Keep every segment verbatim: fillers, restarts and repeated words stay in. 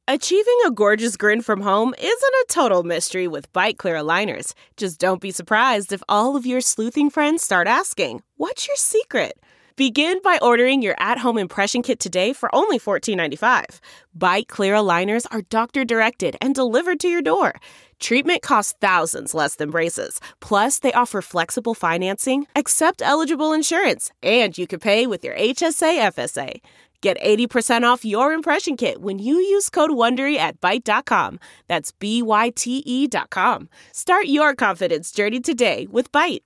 Achieving a gorgeous grin from home isn't a total mystery with Byte Clear aligners. Just don't be surprised if all of your sleuthing friends start asking, "What's your secret?" Begin by ordering your at-home impression kit today for only fourteen ninety-five. Byte Clear aligners are doctor-directed and delivered to your door. Treatment costs thousands less than braces. Plus, they offer flexible financing, accept eligible insurance, and you can pay with your H S A F S A. Get eighty percent off your impression kit when you use code WONDERY at byte dot com. That's B Y T E dot com. Start your confidence journey today with Byte.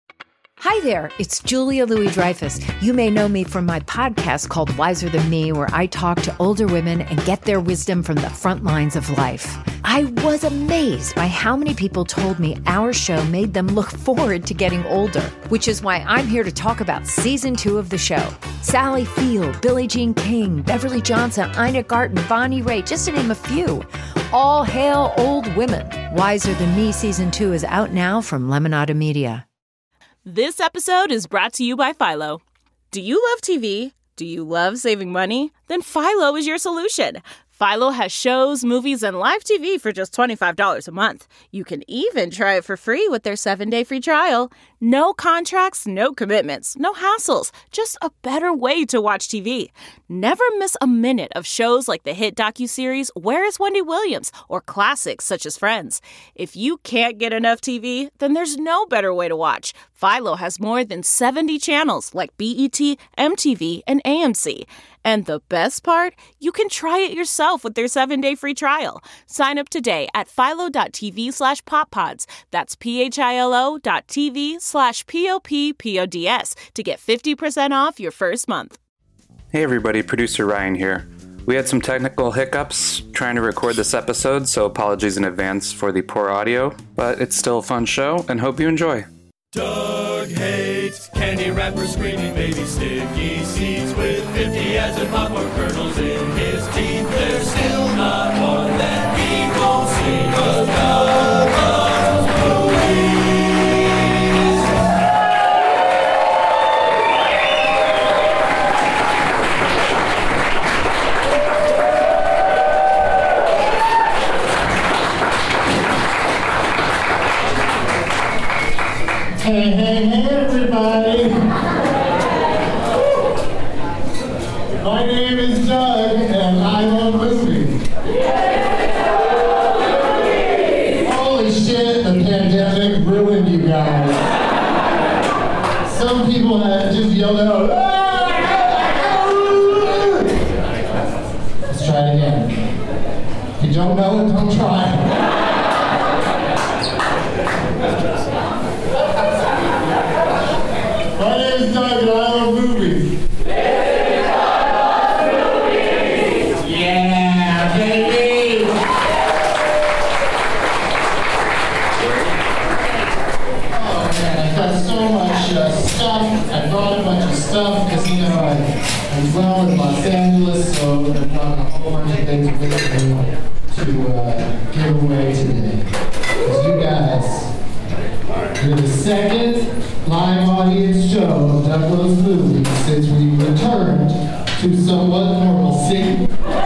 Hi there, it's Julia Louis-Dreyfus. You may know me from my podcast called Wiser Than Me, where I talk to older women and get their wisdom from the front lines of life. I was amazed by how many people told me our show made them look forward to getting older, which is why I'm here to talk about season two of the show. Sally Field, Billie Jean King, Beverly Johnson, Ina Garten, Bonnie Raitt, just to name a few. All hail old women. Wiser Than Me season two is out now from Lemonada Media. This episode is brought to you by Philo. Do you love T V? Do you love saving money? Then Philo is your solution. Philo has shows, movies, and live T V for just twenty-five dollars a month. You can even try it for free with their seven-day free trial. No contracts, no commitments, no hassles. Just a better way to watch T V. Never miss a minute of shows like the hit docuseries Where is Wendy Williams? Or classics such as Friends. If you can't get enough T V, then there's no better way to watch. Philo has more than seventy channels like B E T, M T V, and A M C. And the best part? You can try it yourself with their seven-day free trial. Sign up today at philo.tv slash poppods. That's P-H-I-L-O dot TV slash P-O-P-P-O-D-S to get fifty percent off your first month. Hey everybody, producer Ryan here. We had some technical hiccups trying to record this episode, so apologies in advance for the poor audio, but it's still a fun show and hope you enjoy. Doug hates candy wrappers, screaming baby sticky seeds with fifty as in popcorn kernels in his teeth. There's still not one that he won't see, 'cause Doug loves movies. Hey, hey, hey, everybody! My name is Doug, and I love movies. Holy shit, the pandemic ruined you guys. Some people have just yelled out, "Ah!" Let's try it again. If you don't know it, don't try. My name is Doug and I love movies. Yeah, baby! Oh man, I've got so much uh, stuff. I brought a bunch of stuff because, you know, I, I'm well in Los Angeles, so I've got a whole bunch of things with me to uh, give away today. Because you guys, you're the second live audience show of Doug Loves Movies since we returned to somewhat normalcy.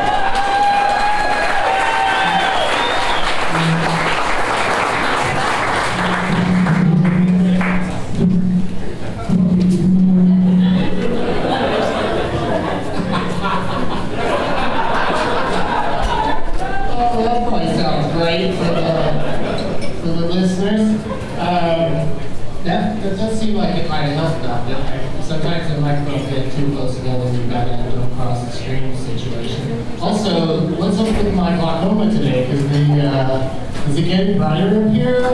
Oh, that probably sounds great for the, for the listeners. Um, That, that does seem like it might help though. Sometimes the microphones get too close together and you've got to have a cross extreme situation. Also, what's up with my glaucoma today? Because the, uh, is it getting brighter up here?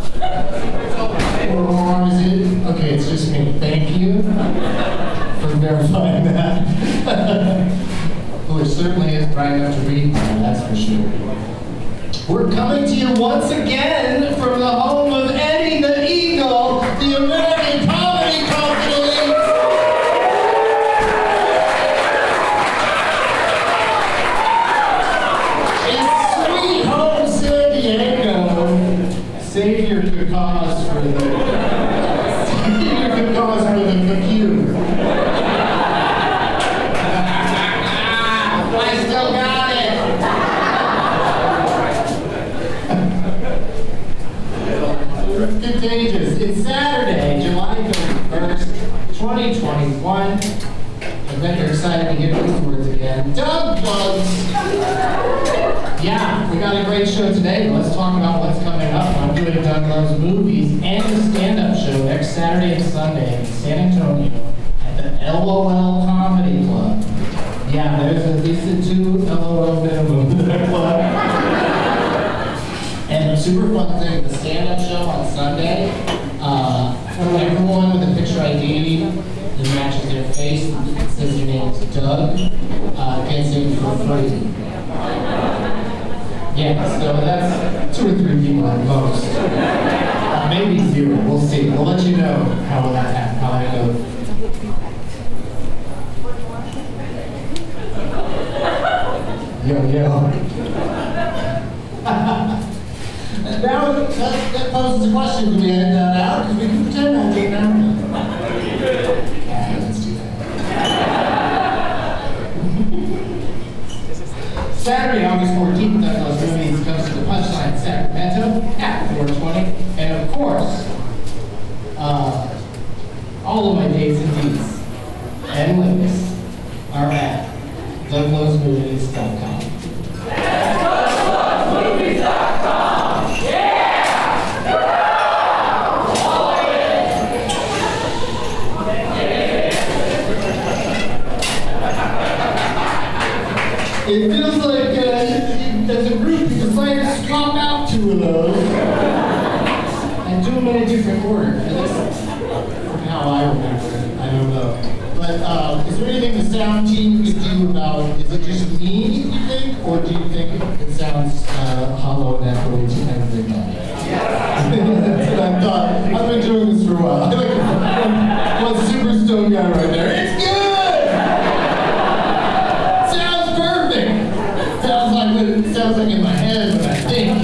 Or is it, okay, it's just me. Thank you for verifying that. Well, it certainly is bright enough to read now, that's for sure. We're coming to you once again from the home of Eddie the Eagle, the American Comedy Company. It's sweet home San Diego. Savior to cause for the Savior to cause for the computer. I still got it. great show today. Let's talk about what's coming up. I'm doing Doug Loves Movies and the stand-up show next Saturday and Sunday in San Antonio at the L O L Comedy Club. Yeah, there's at least two L O L minimum in that club. And a super fun thing, the stand-up show on Sunday, uh, for everyone with a picture I D that matches their face, it says your name is Doug, uh, gets in for free. Yeah, so that's two or three people at most. Uh, maybe zero, we'll see. We'll let you know how that happens, how that goes. Yo, yo. Now, that, that poses a question. Do we edit that out? Because we can pretend that didn't happen. Yeah, let's do that. Saturday, August fourteenth, Doug Loves Movies comes to the Punchline Sacramento at four twenty. And of course, uh, all of my dates and deeds and links are at doug loves movies dot com. doug loves movies dot com! It feels like uh, as a group, you decided to swap out two of those and do them in a different order. At least from how I remember it. I don't know. But uh, is there anything the sound team could do about, is it just me, you think? Or do you think it sounds uh, hollow and echoey to everybody? That's what I thought. I've been doing this for a while. I like one, one super stone guy right there. It's good! Sounds like it sounds like in my head when I think.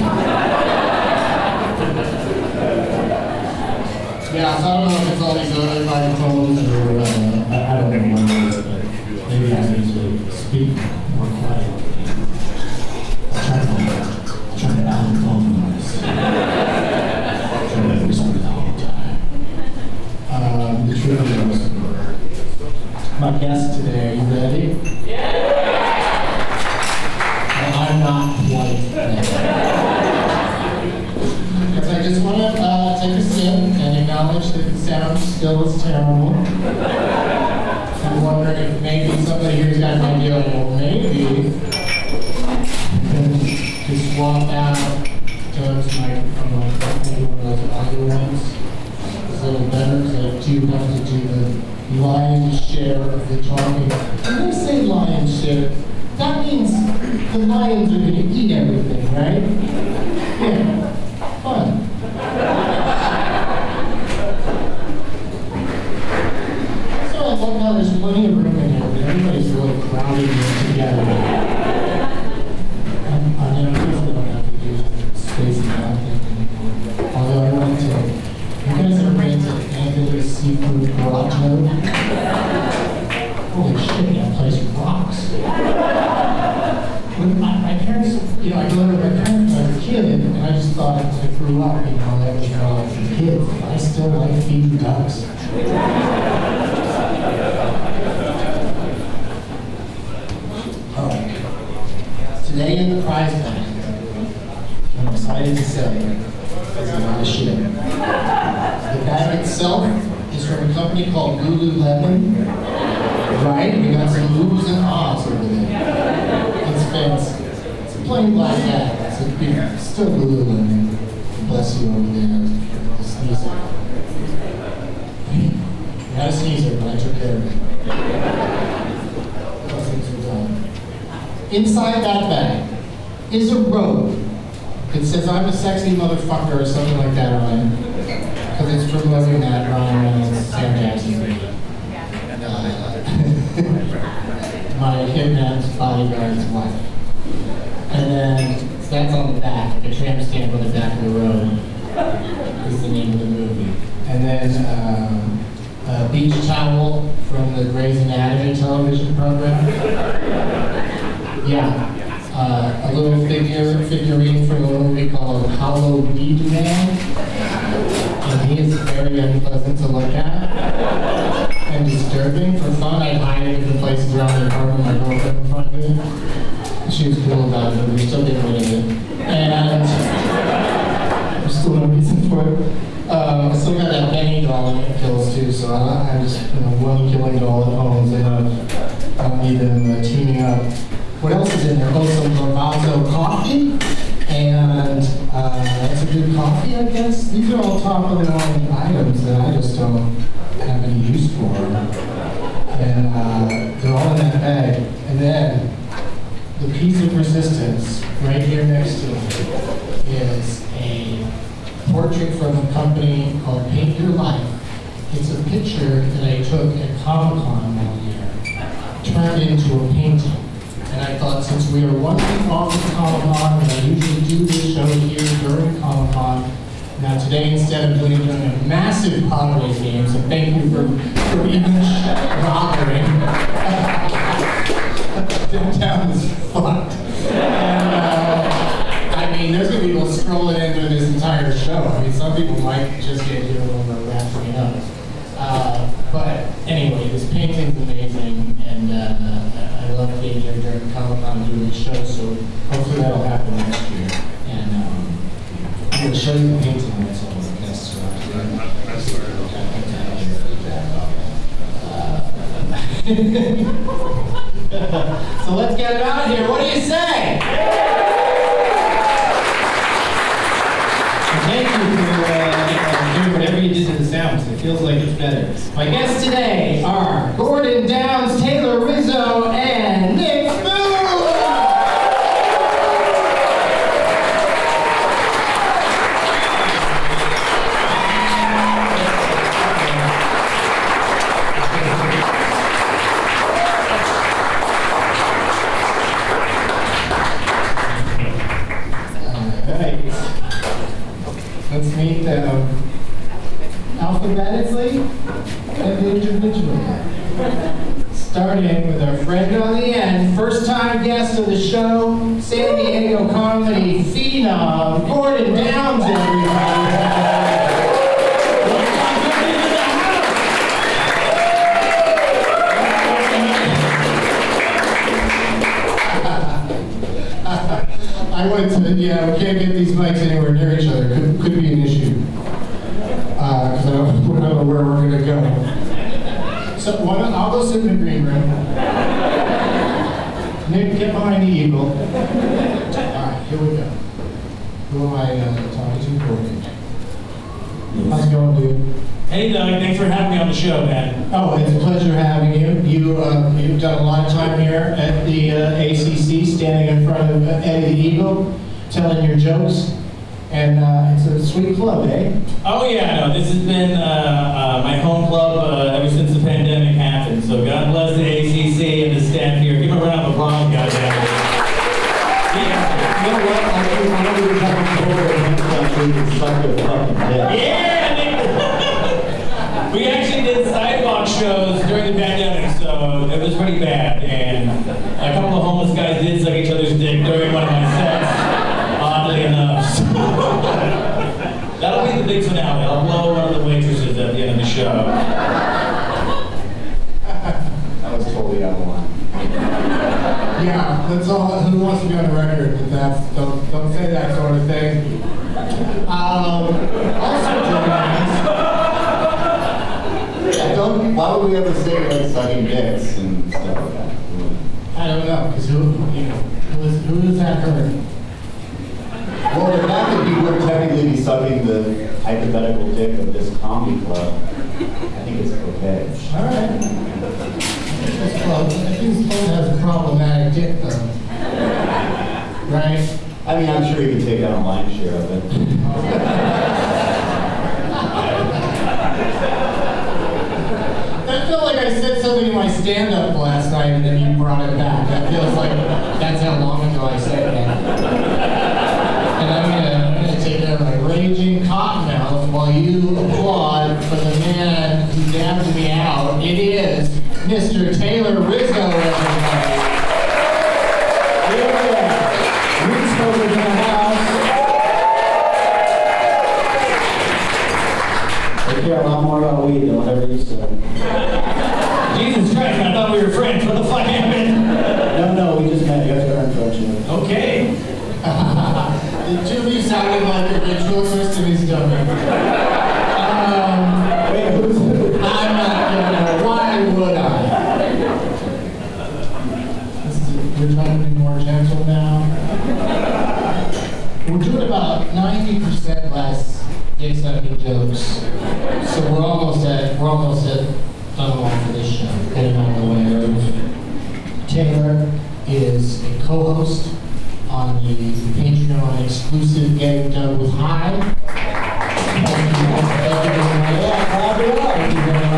Yeah, so I don't know if it's all these other microphones or uh, I, I don't know what it is, but maybe I need to speak more quietly. I'm trying to trying to out compromise. I'm trying to whisper the whole time. Um, the truth is, my guest today, are you ready? Yeah! I'm not quite there. Because I just want to uh, take a sip and acknowledge that the sound still is terrible. I'm wondering if maybe somebody here's got an idea, well, maybe to swap out Doug's microphone, maybe one of those other ones. It's a little better because I do have to do the lion's share of the talking. When I say lion's share, that means the lions are going to eat everything, right? Yeah, fun. So I love how there's plenty of room in here, but everybody's really crowding in together. I'm, I never feel that I don't have to do space and content anymore. Although I want to, you guys ever been to Anthony's Seafood Grotto? Holy shit, that place rocks. When my, my parents, you know, I go to my parents when I was a kid, and I just thought as I grew up, you know, that was how I was a kid. I still like feeding ducks. Oh. Today in the prize bag, I'm excited to say, is a lot of shit. The bag itself is from a company called Lululemon. Right? We got some Lulus and ahs over there. It's fancy. It's a plain black bag. It's a big, still Lululemon. Bless you over there. The sneezer. You had a sneezer, but I took care of it. Those things were done. Inside that bag is a robe that says I'm a sexy motherfucker or something like that on it. Because it's promoting that Ryan Reynolds, Sam Jackson. My kidnapped bodyguard's wife. And then that's on the back, a tramp stamp on the back of the road is the name of the movie. And then um, a beach towel from the Grey's Anatomy television program. Yeah. Uh, a little figure, figurine from a movie called Halloween Man. And he is very unpleasant to look at. And disturbing. For fun, I'd hide it in the places around the apartment my girlfriend would find it. she was cool about it, but we're still getting rid of it. And there's still no reason for it. Um, I still got that Benny doll that it kills too, so I, I just, you know, one killing doll at home, so I don't, I don't need them uh, teaming up. What else is in there? Oh, some Lavazzo coffee, and uh, that's a good coffee, I guess. These are all top of the line items that I just don't have any use for. And uh, they're all in that bag. And then the piece of resistance right here next to it is a portrait from a company called Paint Your Life. It's a picture that I took at Comic-Con one year, turned into a painting. And I thought, since we are one week off of Comic-Con, and I usually do this show here during Comic-Con, now today, instead of doing it during a massive Padres game, so thank you for, for even bothering. Downtown is fucked. And, uh, I mean, there's going to be people scrolling into this entire show. I mean, some people might just get here when we're wrapping it up. Uh, but anyway, this painting's amazing, and uh, I love being here during Comic-Con doing this show, so hopefully that'll happen next year. And um, I'm going to show you the painting that's all the guests around here. Uh, so let's get it out here. What do you say? Thank you for uh, doing whatever you did to the sounds. It feels like it's better. My guests today are Gordon Downs, Taylor Rizzo, and Nick Moon. Let's meet them alphabetically and individually. Starting with our friend on the end, first-time guest of the show, San Diego comedy phenom, Gordon Downs, everybody. I went to, yeah, we can't get these mics anywhere near each other. Could, could be an issue. Because uh, I, don't, I don't know where we're going to go. So one, I'll go sit in the green room. Nick, get behind the eagle. All right, here we go. Who am I uh, talking to? Gordon. How's it going, dude? Hey, Doug. Thanks for having me on the show, man. Oh, it's a pleasure having you. You, uh, you've done a lot of time here at the uh, A C C, standing in front of uh, Eddie the Eagle, telling your jokes. And uh, it's a sweet club, eh? Oh, yeah. No, this has been uh, uh, my home club uh, ever since the pandemic happened. So God bless the A C C and the staff here. Give them a round of applause, guys. Yeah. You know what? I think one of the times before in this country is suck their fucking dick. Yeah! We actually did sidewalk shows during the pandemic, so it was pretty bad. And a couple of homeless guys did suck each other's dick during one of my sets, oddly enough. So that'll be the big finale. I'll blow one of the waitresses at the end of the show. That was totally out of line. Yeah, that's all. Who wants to be on the record with that? Don't, don't say that sort of thing. Um, also joining us. Yeah, don't, why would we ever say like sucking dicks and stuff like that? I don't know, because who, you know, who is, who is that hurt? Well, the fact that you would technically be sucking the hypothetical dick of this comedy club, I think it's okay. All right. This club, I think this club has a problematic dick, though. Right? I mean, I'm sure you can take out a lion's share of it. I feel like I said something in my stand-up last night and then you brought it back. That feels like that's how long ago I said that. And I'm gonna, I'm gonna take care of my raging cottonmouth while you applaud for the man who dabbed me out. It is Mister Taylor Rizzo, everybody. Yeah. Weed smokers in the house. They care a lot more about weed than whatever you said. Jesus Christ, I thought we were friends. What the fuck happened? No, no, we just met. You have to earn friendship. Okay. The two of you sounded like a ventriloquist and he's done it. Um, wait, who's, I'm not gonna, why would I? This is, we're trying to be more gentle now. We're doing about ninety percent less dick sucking jokes. So we're almost at, we're almost at done along for this show. Getting out of the way. Taylor is a co-host on the Patreon exclusive Getting Done with High. Thank you, thank you very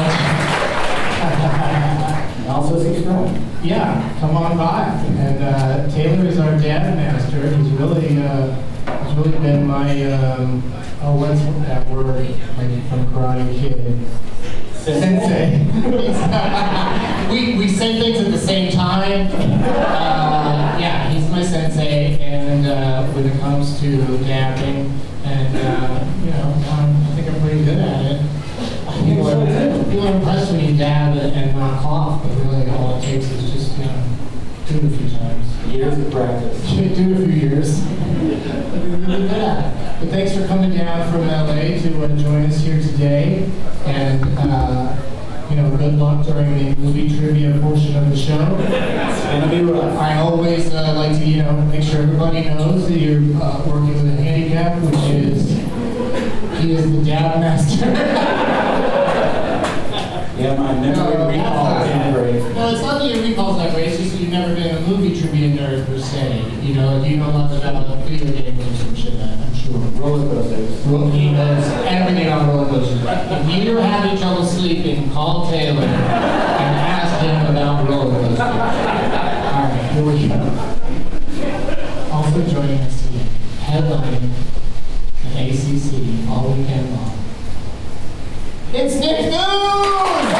much. Also subscribe. Yeah, come on by. And uh, Taylor is our dad master. He's really, uh, he's really been my, um, oh, what's that word like from Karate Kid? Sensei. we, we say things at the same time. Uh, yeah, he's my sensei, and uh, when it comes to dabbing, and uh, you know, um, I think I'm pretty good at it. People are, people are impressed when you dab and, and knock off, but really all it takes is just, you know, do it a few times. Years of practice. Do it a few years. You're really good at it. But thanks for coming down from L A to uh, join us here today. And, uh, you know, good luck during the movie trivia portion of the show. It's gonna be rough. I always uh, like to, you know, make sure everybody knows that you're uh, working with a handicap, which is, he is the dab master. Yeah, my memory no, recall isn't great. No, it's not that your recall's not great, it's just that you've never been a movie trivia nerd per se. You know, you know lots about video games or some shit, I'm sure. Roller coasters. He knows everything on roller coasters. If you're having trouble sleeping, call Taylor and ask him about roller coasters. Alright, here we go. Also joining us today, headlining the A C C all weekend long. It's Nick Thune!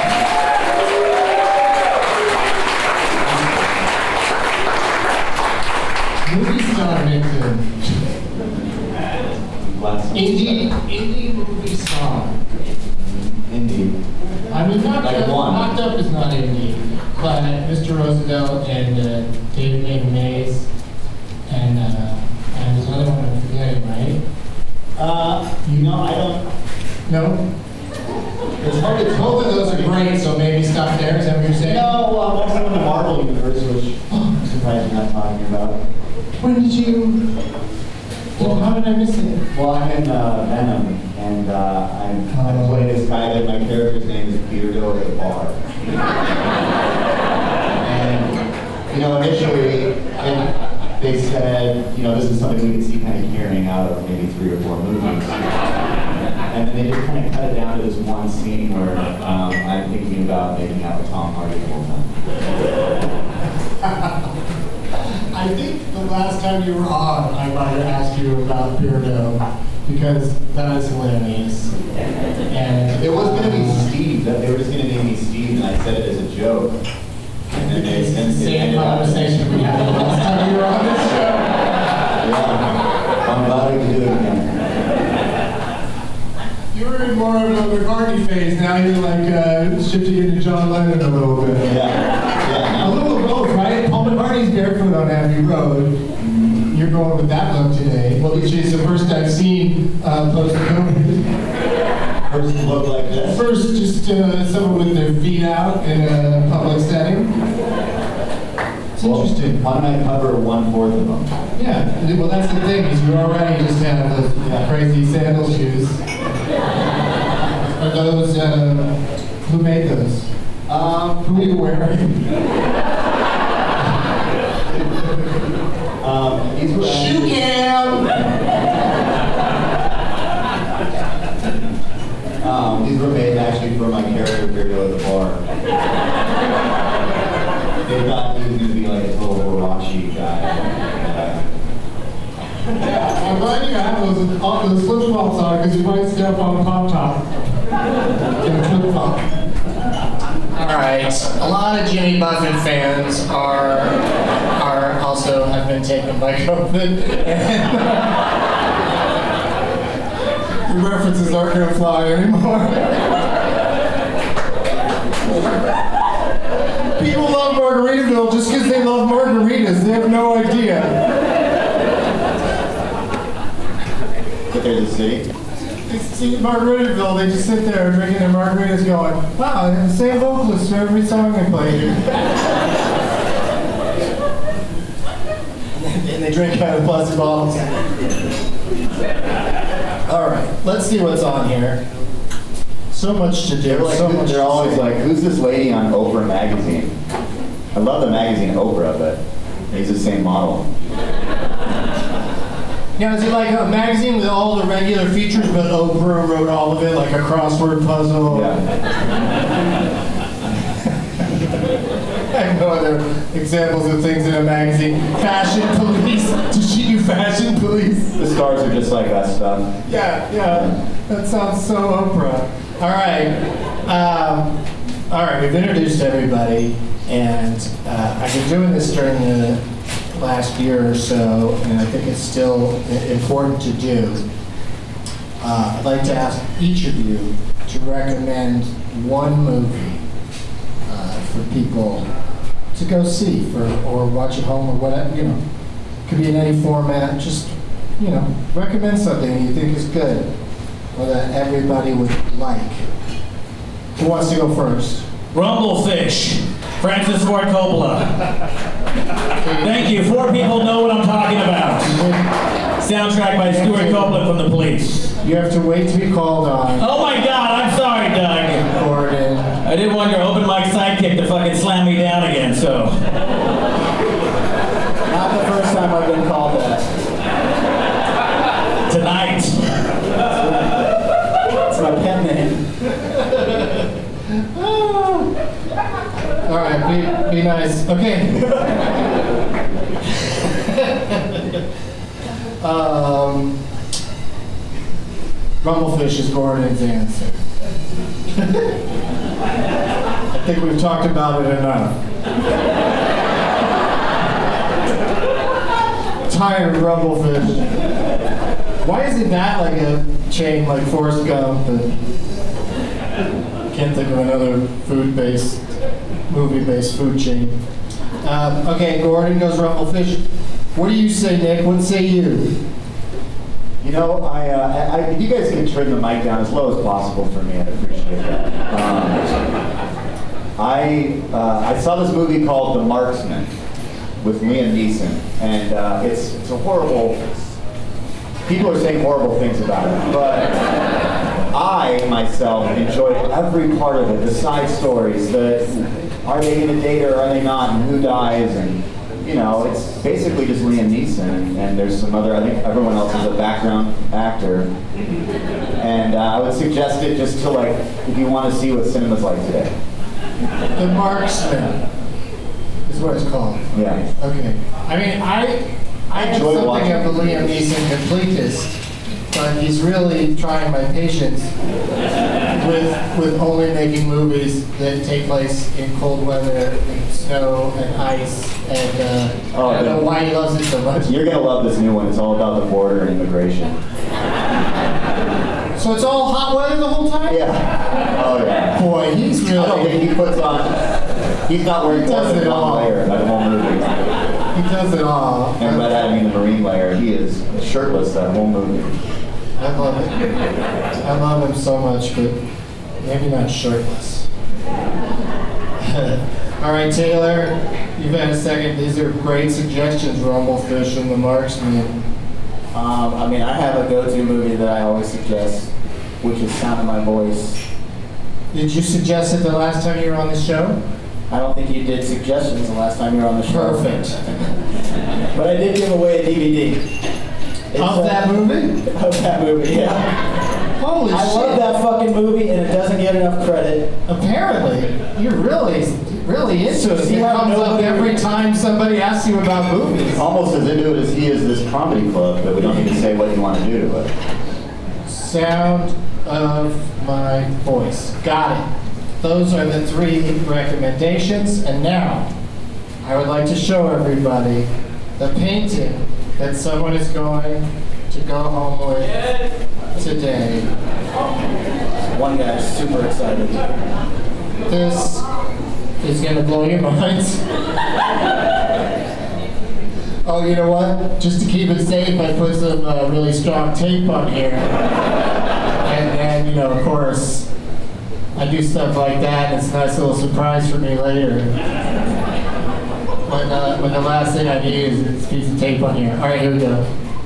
Movie star Nick Thune. Indie, indie movie star. Indie. I mean, Knocked like Up, Knocked Up is not indie, but Mister Roosevelt and uh, David Maiden Mays, and uh, and there's another one I'm forgetting, right? Uh, you know, I don't. No. It's hard to tell. Both of those are great, so maybe stop there. Is that what you're saying? No, well, I'm also in the Marvel universe, which I'm surprised you're not talking about. When did you? Well, how did I miss it? Well, I'm in uh, Venom, and uh, I'm, I play this guy that my character's name is Peter Doe at the bar. And you know, initially, and they said, you know, this is something we can see kind of carrying out of maybe three or four movies. And then they just kind of cut it down to this one scene where um, I'm thinking about making out with Tom Hardy the whole time. I think the last time you were on, I might have asked you about Beardo, because that is hilarious. And it was going to be Steve. That they were just going to name me Steve, and I said it as a joke. And then they sent the same conversation we had the last time you were on this show. Yeah, I'm glad we can do it again. You were in more of a McCartney phase. Now you're like uh, shifting into John Lennon a little bit. Yeah. yeah. A little of both, right? Paul McCartney's barefoot on Abbey Road. Mm-hmm. You're going with that look today, well, which is the first I've seen uh, post-COVID. First look like this? First, just uh, someone with their feet out in a public setting. It's well, interesting. Why don't I cover one-fourth of them? Yeah. Well, that's the thing, is you already just have those yeah. crazy sandal shoes. Are those, uh, who made those? Um, who are you wearing? um, these were Shoe cam! um, these were made actually for my character Beardo at the bar. They thought he was going to be like a total Warachi guy. Yeah, I'm glad you have those, all those flip flops on because you might step on a pop top. Flip flop. All right, a lot of Jimmy Buffett fans are are also have been taken by COVID. The references aren't going to fly anymore. People love Margaritaville just because they love margaritas. They have no idea. But there's a city. They see Margaritaville, they just sit there drinking their margaritas going, wow, they have the same vocalist for every song they play here. And they drink out of plastic bottles. All right, let's see what's on here. So much to do. They're, like, so much they're to always say. like, who's this lady on Oprah magazine? I love the magazine Oprah, but he's the same model. Now, is it like a magazine with all the regular features, but Oprah wrote all of it, like a crossword puzzle? Yeah. I have no other examples of things in a magazine. Fashion Police. Did she do Fashion Police? The stars are just like that stuff. Yeah, yeah. That sounds so Oprah. All right. Um, all right, we've introduced everybody, and uh, I've been doing this during the last year or so, and I think it's still i- important to do. Uh, I'd like to ask each of you to recommend one movie uh, for people to go see, for or watch at home or whatever. You know, could be in any format. Just you know, recommend something you think is good or that everybody would like. Who wants to go first? Rumblefish, Francis Ford Coppola. Thank you. Four people know what I'm talking about. Soundtrack by Stuart Copeland from The Police. You have to wait to be called on. Oh my God, I'm sorry, Doug. Gordon. I didn't want your open mic sidekick to fucking slam me down again, so. Not the first time I've been called that. Tonight. It's my pen name. All right, be, be nice. Okay. um, Rumblefish is Gordon's answer. I think we've talked about it enough. Tired of Rumblefish. Why isn't that like a chain like Forrest Gump? And can't think of another food-based, movie-based food chain. Um, okay, Gordon goes Rumblefish. What do you say, Nick? What say you? You know, I, uh, I, I, if you guys can trim the mic down as low as possible for me, I'd appreciate that. Um, I, uh, I saw this movie called The Marksman with Liam Neeson, and uh, it's, it's a horrible, people are saying horrible things about it, but I, myself, enjoyed every part of it, the side stories, the are they going to date or are they not, and who dies, and you know, it's basically just Liam Neeson, and, and there's some other, I think everyone else is a background actor. And uh, I would suggest it just to like, if you want to see what cinema's like today. The Marksman is what it's called. Yeah. Okay. I mean, I I have Enjoy something watching. of the Liam Neeson completist, but he's really trying my patience with with only making movies that take place in cold weather, and snow and ice, and uh, Oh, I don't know yeah. why he loves it so much. You're going to love this new one. It's all about the border and immigration. So it's all hot weather the whole time? Yeah. Oh, yeah. Boy, he's I don't really, think he puts on, he's not wearing He more does than it one all. layer that whole movie. he does it all. And by that I mean the Marine layer. He is shirtless that whole movie. I love it. I love him so much, but maybe not shirtless. All right, Taylor, you've had a second. These are great suggestions, Rumblefish and The Marksman. Um, I mean, I have a go-to movie that I always suggest, which is Sound of My Voice. Did you suggest it the last time you were on the show? I don't think you did suggestions the last time you were on the show. Perfect. But I did give away a D V D. It's, Of uh, that movie? Of that movie, yeah. Holy I shit. love that fucking movie, and it doesn't get enough credit. Apparently, you're really, really into it. See It how comes up nobody- every time somebody asks you about movies. Almost as into it as he is this comedy club, but we don't need to say what you want to do to it. Sound of My Voice. Got it. Those are the three recommendations. And now, I would like to show everybody the painting that someone is going to go home with today. One guy's super excited. This is going to blow your minds. Oh, you know what? Just to keep it safe, I put some uh, really strong tape on here. And then, you know, of course, I do stuff like that, and it's a nice little surprise for me later. When, uh, when the last thing I need is this piece of tape on here. All right, here we go.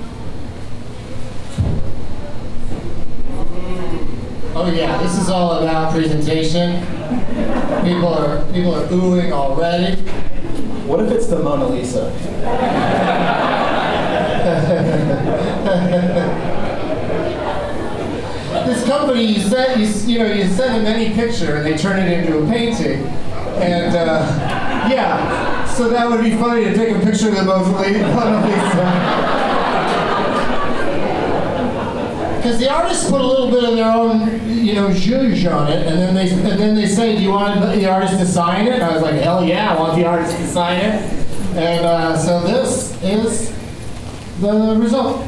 Oh yeah, this is all about presentation. People are people are oohing already. What if it's the Mona Lisa? This company, you send you, you know you send them any picture and they turn it into a painting, and uh, yeah, so that would be funny to take a picture of the Mona Lisa. Because the artists put a little bit of their own, you know, zhuzh on it, and then they and then they say, "Do you want the artist to sign it?" And I was like, "Hell yeah, I want the artist to sign it." And uh, so this is the result.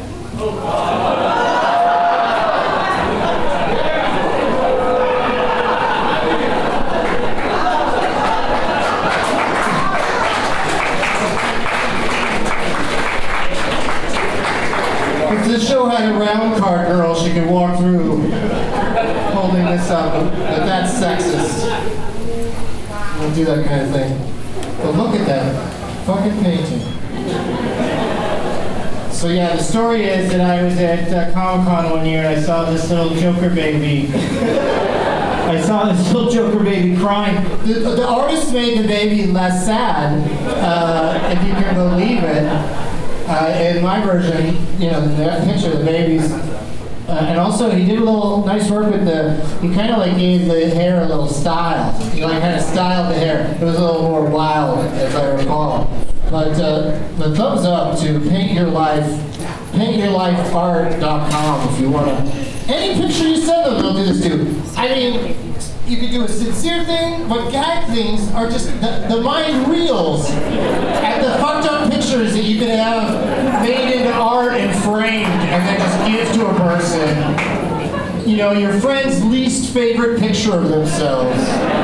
If this show had a round card girl, she could walk through holding this up, but that's sexist. Don't do that kind of thing. But look at that fucking painting. So yeah, the story is that I was at uh, Comic-Con one year and I saw this little Joker baby. I saw this little Joker baby crying. The, the artist made the baby less sad, uh, if you can believe it. Uh, in my version, you know, that picture of the babies, uh, and also he did a little nice work with the, he kind of like gave the hair a little style. He like kind of styled the hair. It was a little more wild, as I recall. But uh, the thumbs up to Paint Your Life, paint your life art dot com if you want to. Any picture you send them, they'll do this too. I mean, you could do a sincere thing, but gag things are just the, the mind reels at the fucked up pictures that you can have made into art and framed and then just give to a person. You know, your friend's least favorite picture of themselves.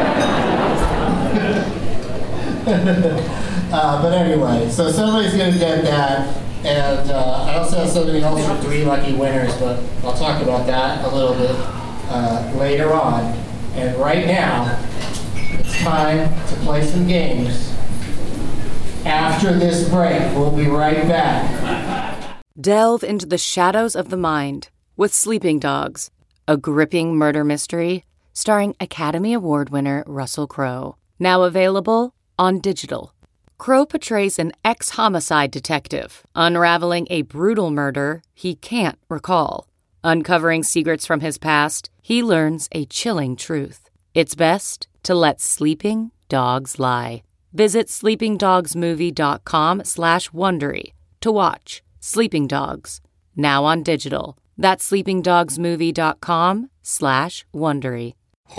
uh, but anyway, so somebody's gonna get that. And uh, I also have something else for three lucky winners, but I'll talk about that a little bit uh, later on. And right now, it's time to play some games. After this break, we'll be right back. Delve into the shadows of the mind with Sleeping Dogs, a gripping murder mystery starring Academy Award winner Russell Crowe. Now available on digital. Crowe portrays an ex-homicide detective, unraveling a brutal murder he can't recall. Uncovering secrets from his past, he learns a chilling truth. It's best to let sleeping dogs lie. Visit sleepingdogsmovie.com slash Wondery to watch Sleeping Dogs, now on digital. That's sleepingdogsmovie.com slash Wondery.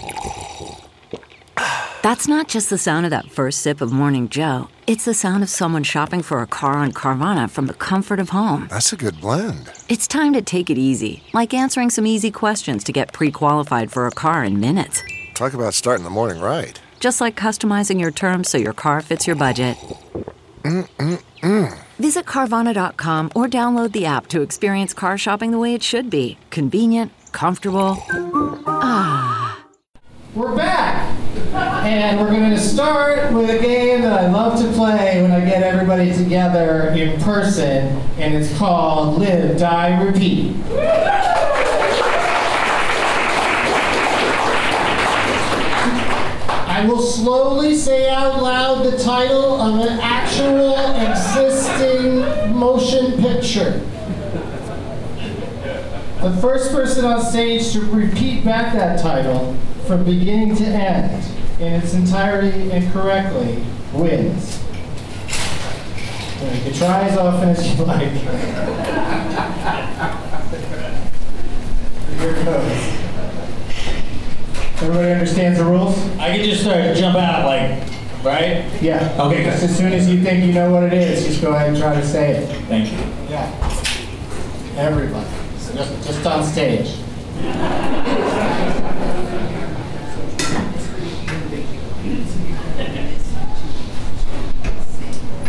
That's not just the sound of that first sip of Morning Joe. It's the sound of someone shopping for a car on Carvana from the comfort of home. That's a good blend. It's time to take it easy, like answering some easy questions to get pre-qualified for a car in minutes. Talk about starting the morning right. Just like customizing your terms so your car fits your budget. Mm-mm-mm. Visit Carvana dot com or download the app to experience car shopping the way it should be. Convenient, comfortable. Ah. We're back! And we're going to start with a game that I love to play when I get everybody together in person, and it's called Live, Die, Repeat. I will slowly say out loud the title of an actual existing motion picture. The first person on stage to repeat back that title from beginning to end in its entirety and correctly wins. You can try as often as you like. Here it goes. Everybody understands the rules? I can just start to jump out, like, right? Yeah. Okay, Just good. as soon as you think you know what it is, just go ahead and try to say it. Thank you. Yeah. Everybody. So just, just on stage.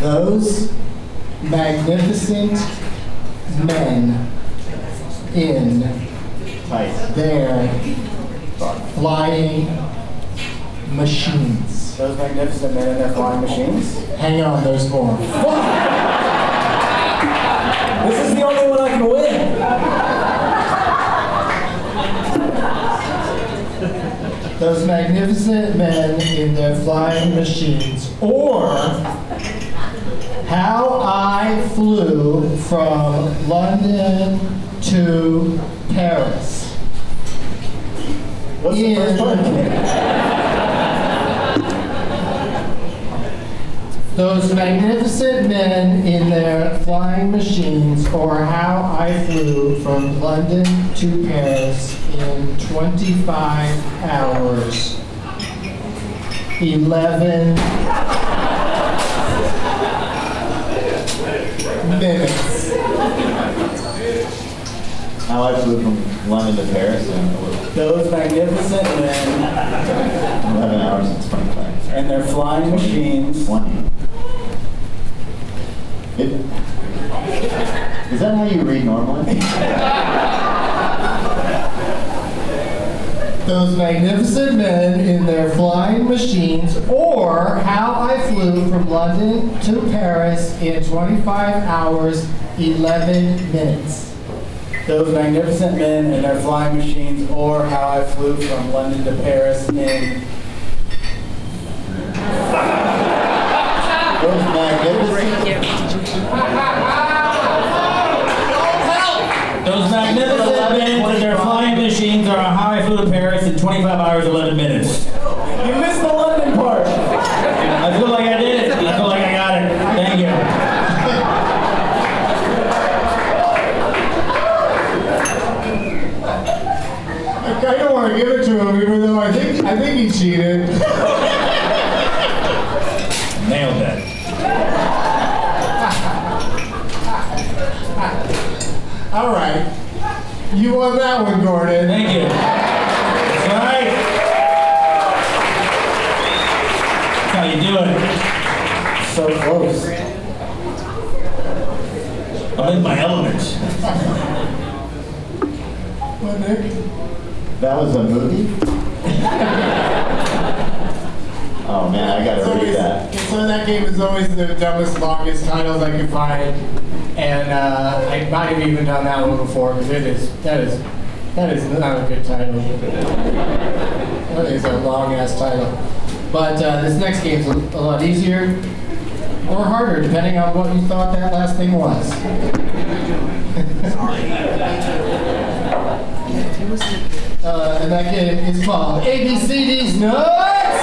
Those magnificent men in their flying machines. Those magnificent men in their flying machines? Hang on, there's more. This is the only one I can win. Those magnificent men in their flying machines, or how I flew from London to Paris. What's the first part? Those magnificent men in their flying machines, or how I flew from London to Paris in twenty-five hours, eleven minutes. How I flew from London to Paris in Those magnificent men eleven hours and twenty-five. and their flying machines. One. It, is that how you read normally? Those magnificent men in their flying machines, or how I flew from London to Paris in twenty-five hours, eleven minutes. Those magnificent men in their flying machines, or how I flew from London to Paris in. Those magnificent. Those magnificent men in their flying machines are how I flew to Paris in twenty-five hours, eleven minutes. You missed the London part. I feel like I did it. I feel like I got it. Thank you. I don't want to give it to him, even though I think I think he cheated. Nailed that. All right, you won that one, Gordon. Thank you. That's right. That's how you do it. So close. I'm in my element. What, Nick? That was a movie? Oh man, I gotta It's read always- that. So that game is always the dumbest, longest titles I can find, and uh, I might have even done that one before because it is that is that is not a good title. That is a long ass title. But uh, this next game's a, a lot easier or harder, depending on what you thought that last thing was. uh, and that game is called A B C D's Nuts.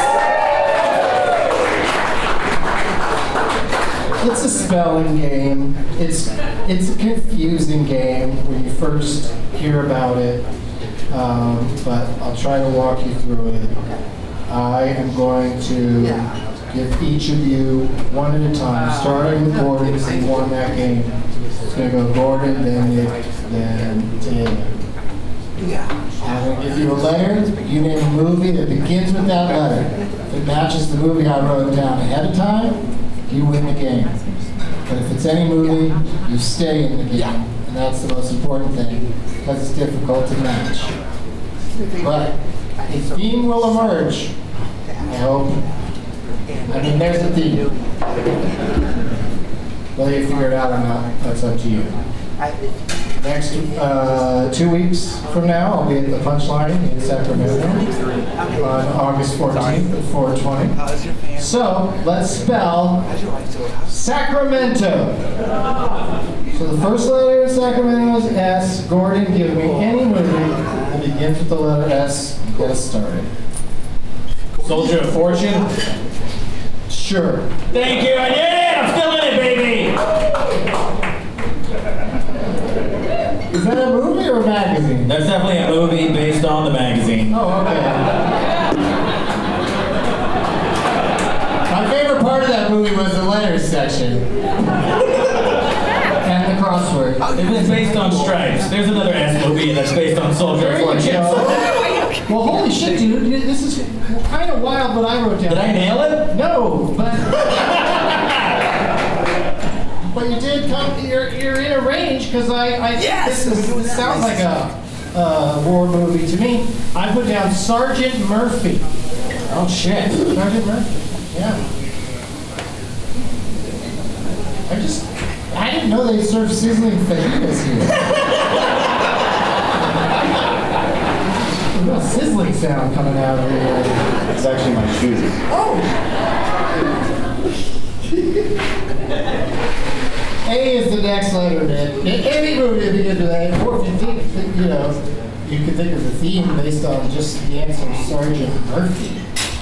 It's a spelling game. It's it's a confusing game when you first hear about it, um, but I'll try to walk you through it. I am going to give each of you one at a time, starting with Gordon because he won that game. It's going to go Gordon, then Nick, then Taylor. I'm going to give you a letter. You name a movie that begins with that letter. If it matches the movie I wrote down ahead of time, you win the game. But if it's any movie, you stay in the game. And that's the most important thing, because it's difficult to match. But a theme will emerge, I hope. I mean, there's the theme. Whether you figure it out or not, that's up to you. Next uh, two weeks from now, I'll be at the Punchline in Sacramento on August fourteenth at four twenty. So let's spell Sacramento. So the first letter in Sacramento is S. Gordon, give me any movie that begins with the letter S. Get us started. Soldier of Fortune. Sure. Thank you. I did it. I'm still in it, baby. Is that a movie or a magazine? That's definitely a movie based on the magazine. Oh, okay. My favorite part of that movie was the letters section. And the crossword. It was based on Stripes. There's another S movie that's based on Soldier of Fortune. Well, holy shit, dude. This is kind of wild what I wrote down. Did I nail it? No, but... come. You're, you're in a range because I. I Yes! This, is, this sounds like a uh, war movie to me. I put down Sergeant Murphy. Oh shit. Sergeant Murphy. Yeah. I just. I didn't know they served sizzling fajitas here. A real sizzling sound coming out of here. It's actually my shoes. Oh! A is the next letter, man. Any movie that begins with A, or if you think, you know, you could think of the theme based on just the answer, Sergeant Murphy.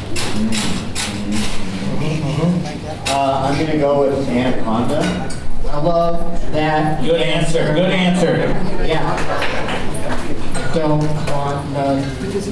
Uh, I'm gonna go with Anaconda. I love that. Good answer. Good answer. Yeah. Don't want none.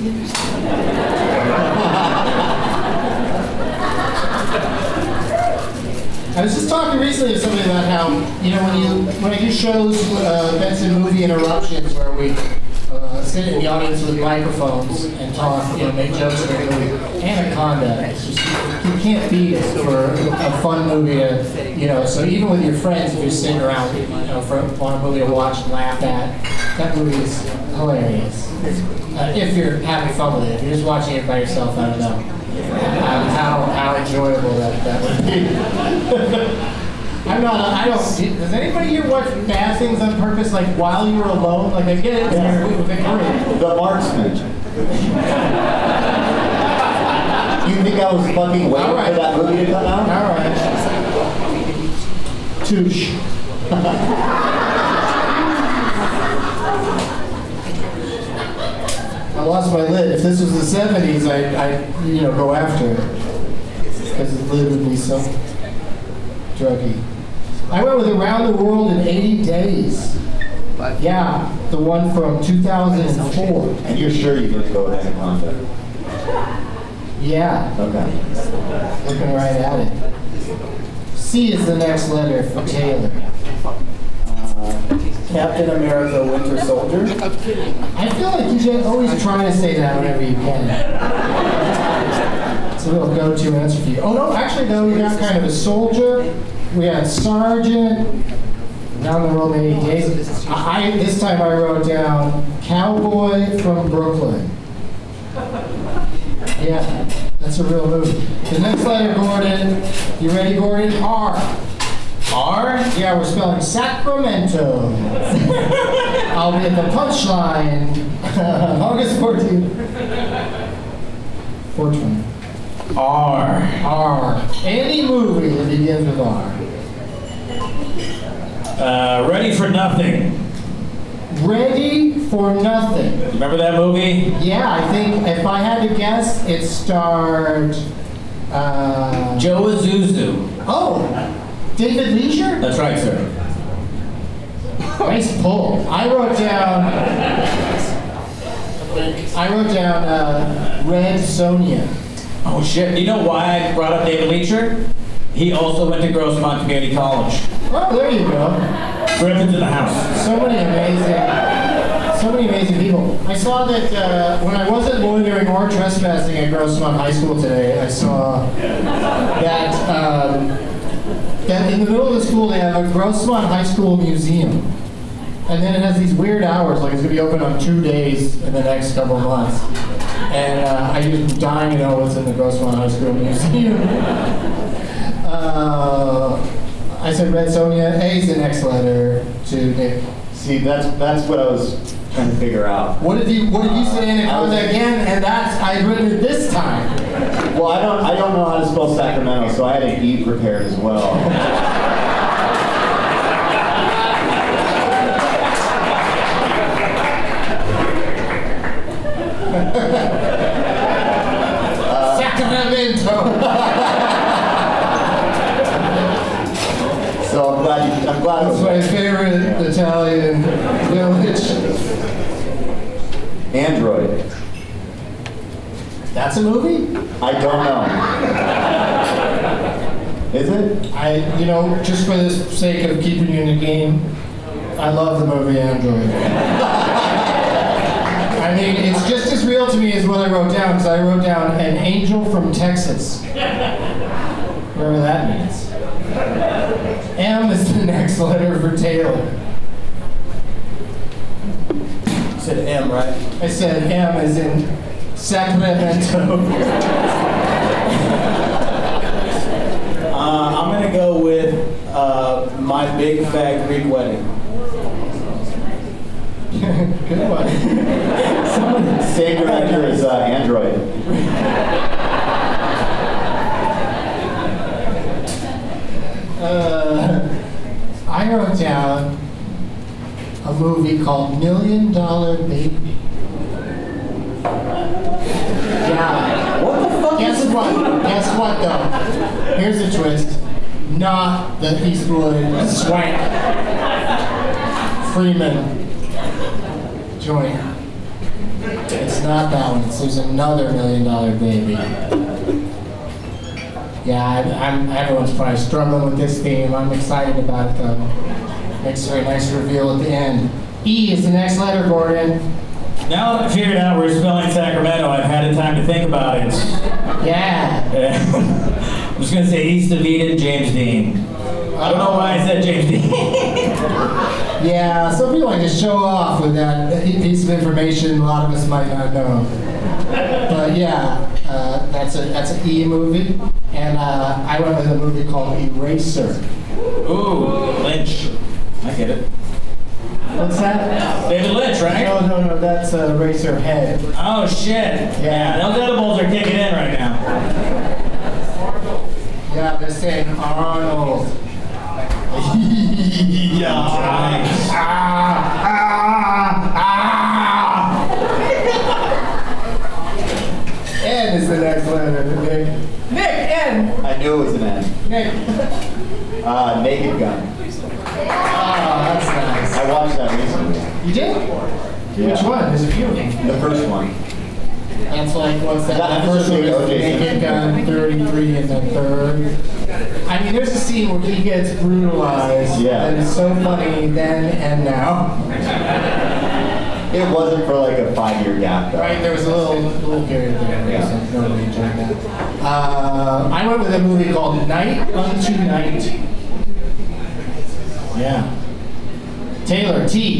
I was just talking recently to somebody about how, you know, when you when I do shows, uh, Benson Movie Interruptions, where we uh, sit in the audience with microphones and talk, you know, make jokes about the movie. Anaconda, it's just, you can't beat it for a fun movie to, you know, so even with your friends, if you're sitting around, you know, for, on a movie to watch and laugh at, that movie is hilarious. Uh, if you're having fun with it. If you're just watching it by yourself, I don't know. Um, how how enjoyable that, that would be. I'm not, I don't, does anybody here watch bad things on purpose, like while you're alone? Like I get it, yeah. You're with a group. The Marksman. You think I was fucking waiting right. for that movie to come out? Alright. Touche. I lost my lid. If this was the seventies, I'd, I'd you know, go after it. Because the lid would be so druggy. I went with Around the World in eighty days. Yeah, the one from two thousand four. And you're sure you didn't go with Anaconda? Yeah. Okay. Looking right at it. C is the next letter for Taylor. Captain America Winter Soldier. I feel like you should always try to say that whenever you can. It's a little go-to answer for you. Oh no, actually no, we got kind of a soldier. We had sergeant. Around the World in eighty days. I, this time I wrote down Cowboy from Brooklyn. Yeah, that's a real movie. The next letter, Gordon. You ready, Gordon? R. R? Yeah, we're spelling Sacramento. I'll be at the punchline. August fourteenth. four twenty. R. R. Any movie that begins with R. Uh, Ready for Nothing. Ready for Nothing. Remember that movie? Yeah, I think if I had to guess, it starred uh, Joe Azuzu. Oh, David Leisure? That's right, sir. Nice pull. I wrote down. I wrote down uh, Red Sonja. Oh shit! You know why I brought up David Leisure? He also went to Grossmont Community College. Oh, there you go. Griffin's in the house. So many amazing, so many amazing people. I saw that uh, when I wasn't loitering or trespassing at Grossmont High School today, I saw that um, that in the middle of the school they have a Grossmont High School museum. And then it has these weird hours, like it's going to be open on two days in the next couple of months. And uh, I just dying to know what's in the Grossmont High School museum. Uh, I said Red Sonja. A is the next letter to Nick. See, that's that's what I was trying to figure out. What did you What did you say Anaconda uh, again? And that's I written it this time. Well, I don't I don't know how to spell Sacramento, so I had an E prepared as well. uh, Sacramento. So I'm glad you, I'm glad That's my favorite Italian village. Android. That's a movie? I don't know. Is it? I, you know, just for the sake of keeping you in the game, I love the movie Android. I mean, it's just as real to me as what I wrote down, because I wrote down An Angel from Texas. Whatever that means. A M is the next letter for Taylor. You said M, right? I said M as in Sacramento. uh, I'm gonna go with uh, My Big Fat Greek Wedding. Good one. Same director as uh, Android. Uh, I wrote down a movie called Million Dollar Baby. Yeah. What the fuck? Guess is what? Guess what though? Here's the twist. Not the Eastwood Swank Freeman joint. It's not that one. It's, there's another Million Dollar Baby. Yeah, I, I'm, everyone's probably struggling with this theme. I'm excited about it though. Makes a very nice reveal at the end. E is the next letter, Gordon. Now that I've figured out we're spelling Sacramento, I've had time to think about it. Yeah. I'm just gonna say East of Eden, James Dean. I don't know why I said James Dean. Yeah, some people like to show off with that piece of information a lot of us might not know. But yeah, uh, that's a that's an E movie, and uh, I went with a movie called Eraser. Ooh, Lynch. I get it. What's that? David Lynch, right? No, no, no, that's uh, Eraser Head. Oh shit. Yeah, those edibles are kicking in right now. Yeah, they're saying Arnold. Yeah. Nice. Ah, ah, ah. N is the next letter, Nick. Nick, N. I knew it was an N. Nick. Uh, Naked Gun. Oh, that's nice. I watched that recently. You did? Yeah. Which one? There's a few of them. The first one. That's like, what's that? That The first one episode is of O J Naked Gun, thirty-three, and then third. I mean, there's a scene where he gets brutalized. Yeah. That is so funny then and now. It wasn't for like a five-year gap, though. Right, there was a little little period there. Yeah. So I really enjoyed that. Uh, I went with a movie called Night Unto Night. Yeah. Taylor, T.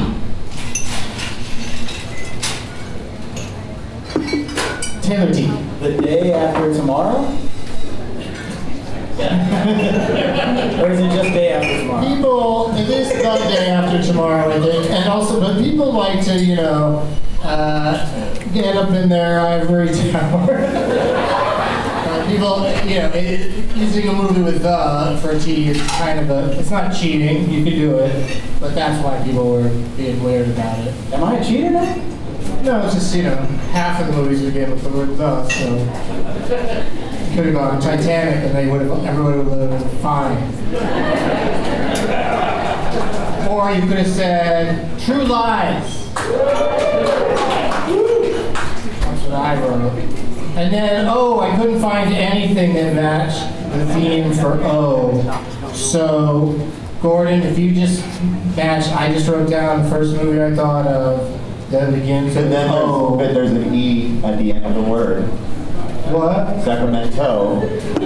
Taylor T. The Day After Tomorrow? Or is it just Day After Tomorrow? People, it is the day after tomorrow, I think, and also, but people like to, you know, uh, get up in their ivory tower. uh, people, you know, it, using a movie with the for T is kind of a, it's not cheating, you can do it, but that's why people were being weird about it. Am I a cheater now? No, it's just, you know, half of the movies begin with the word the, so. Could have gone Titanic and they would have, everybody would have been fine. Or you could have said True Lies. That's what I wrote. And then O, I couldn't find anything that matched the theme for O. So, Gordon, if you just match, I just wrote down the first movie I thought of that begins But with then there's, O. but there's an E at the end of the word. What? Sacramento.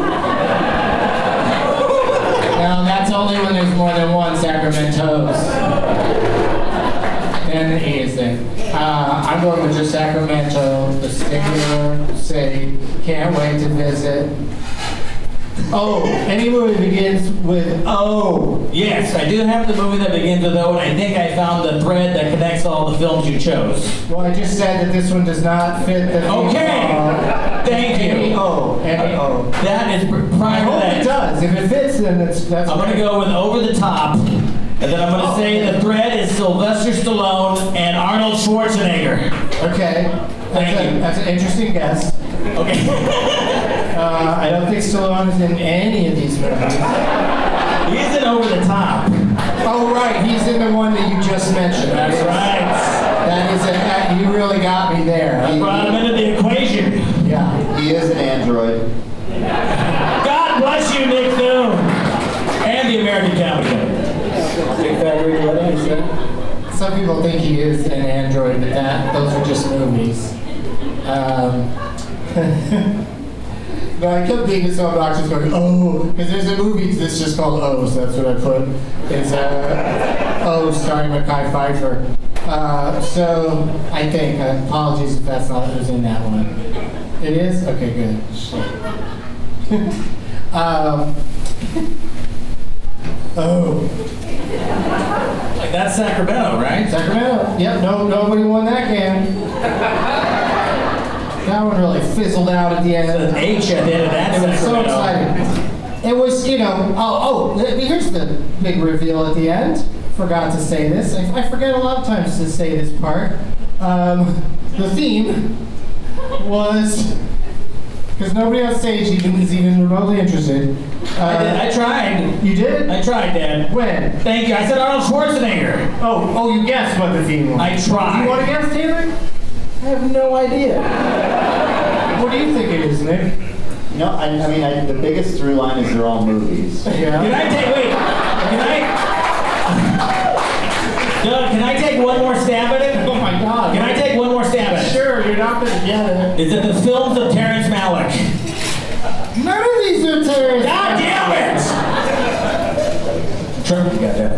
No, that's only when there's more than one Sacramento's. Then the E is there. Uh, I'm going with just Sacramento, the singular city. Can't wait to visit. Oh, any movie begins with O. Yes, I do have the movie that begins with O, and I think I found the thread that connects all the films you chose. Well, I just said that this one does not fit the theme Okay. song. Thank you. Any O. Any O. That is pr- I prior to hope that. it does. If it fits, then it's, that's I'm going to great. go with Over the Top, and then I'm going to say the thread is Sylvester Stallone and Arnold Schwarzenegger. Okay. Thank That's a- you. That's an interesting guess. Okay. Uh, I don't think Stallone is in any of these movies. He's in Over the Top. Oh, right. He's in the one that you just mentioned. That's That is- right. That is a, that, you really got me there. I brought him into the equation. Yeah. He is an android. God bless you, Nick Thune. And the American Comedy. Big Fat Greek Wedding, is that? Some people think he is an android, but that those are just movies. Um, No, I kept being so obnoxious going, oh, because there's a movie that's just called Oh, so that's what I put. It's uh, Oh, starring Mekhi Phifer. Uh, so, I think, uh, apologies if that's not what was in that one. It is? Okay, good. um, oh. Like that's Sacramento, right? Sacramento. Yep, no, nobody won that game. That one really fizzled out at the end. An H at the end of that. It was so exciting. It was, you know, oh, oh, here's the big reveal at the end. Forgot to say this. I, I forget a lot of times to say this part. Um, the theme was, because nobody on stage even is even remotely interested. Uh, I did. I tried. You did? I tried, Dad. When? Thank you. I said Arnold Schwarzenegger. Oh, oh, you guessed what the theme was. I tried. You want to guess, Taylor? I have no idea. What do you think it is, Nick? No, I, I mean, I, the biggest through line is they're all movies. Yeah. Can I take, wait, can I, Doug, can I take one more stab at it? Oh my God. Can I take one more stab at it? Sure, you're not going to get it. Is it the films of Terrence Malick? None of these are Terrence. God damn it! Trump, you got that.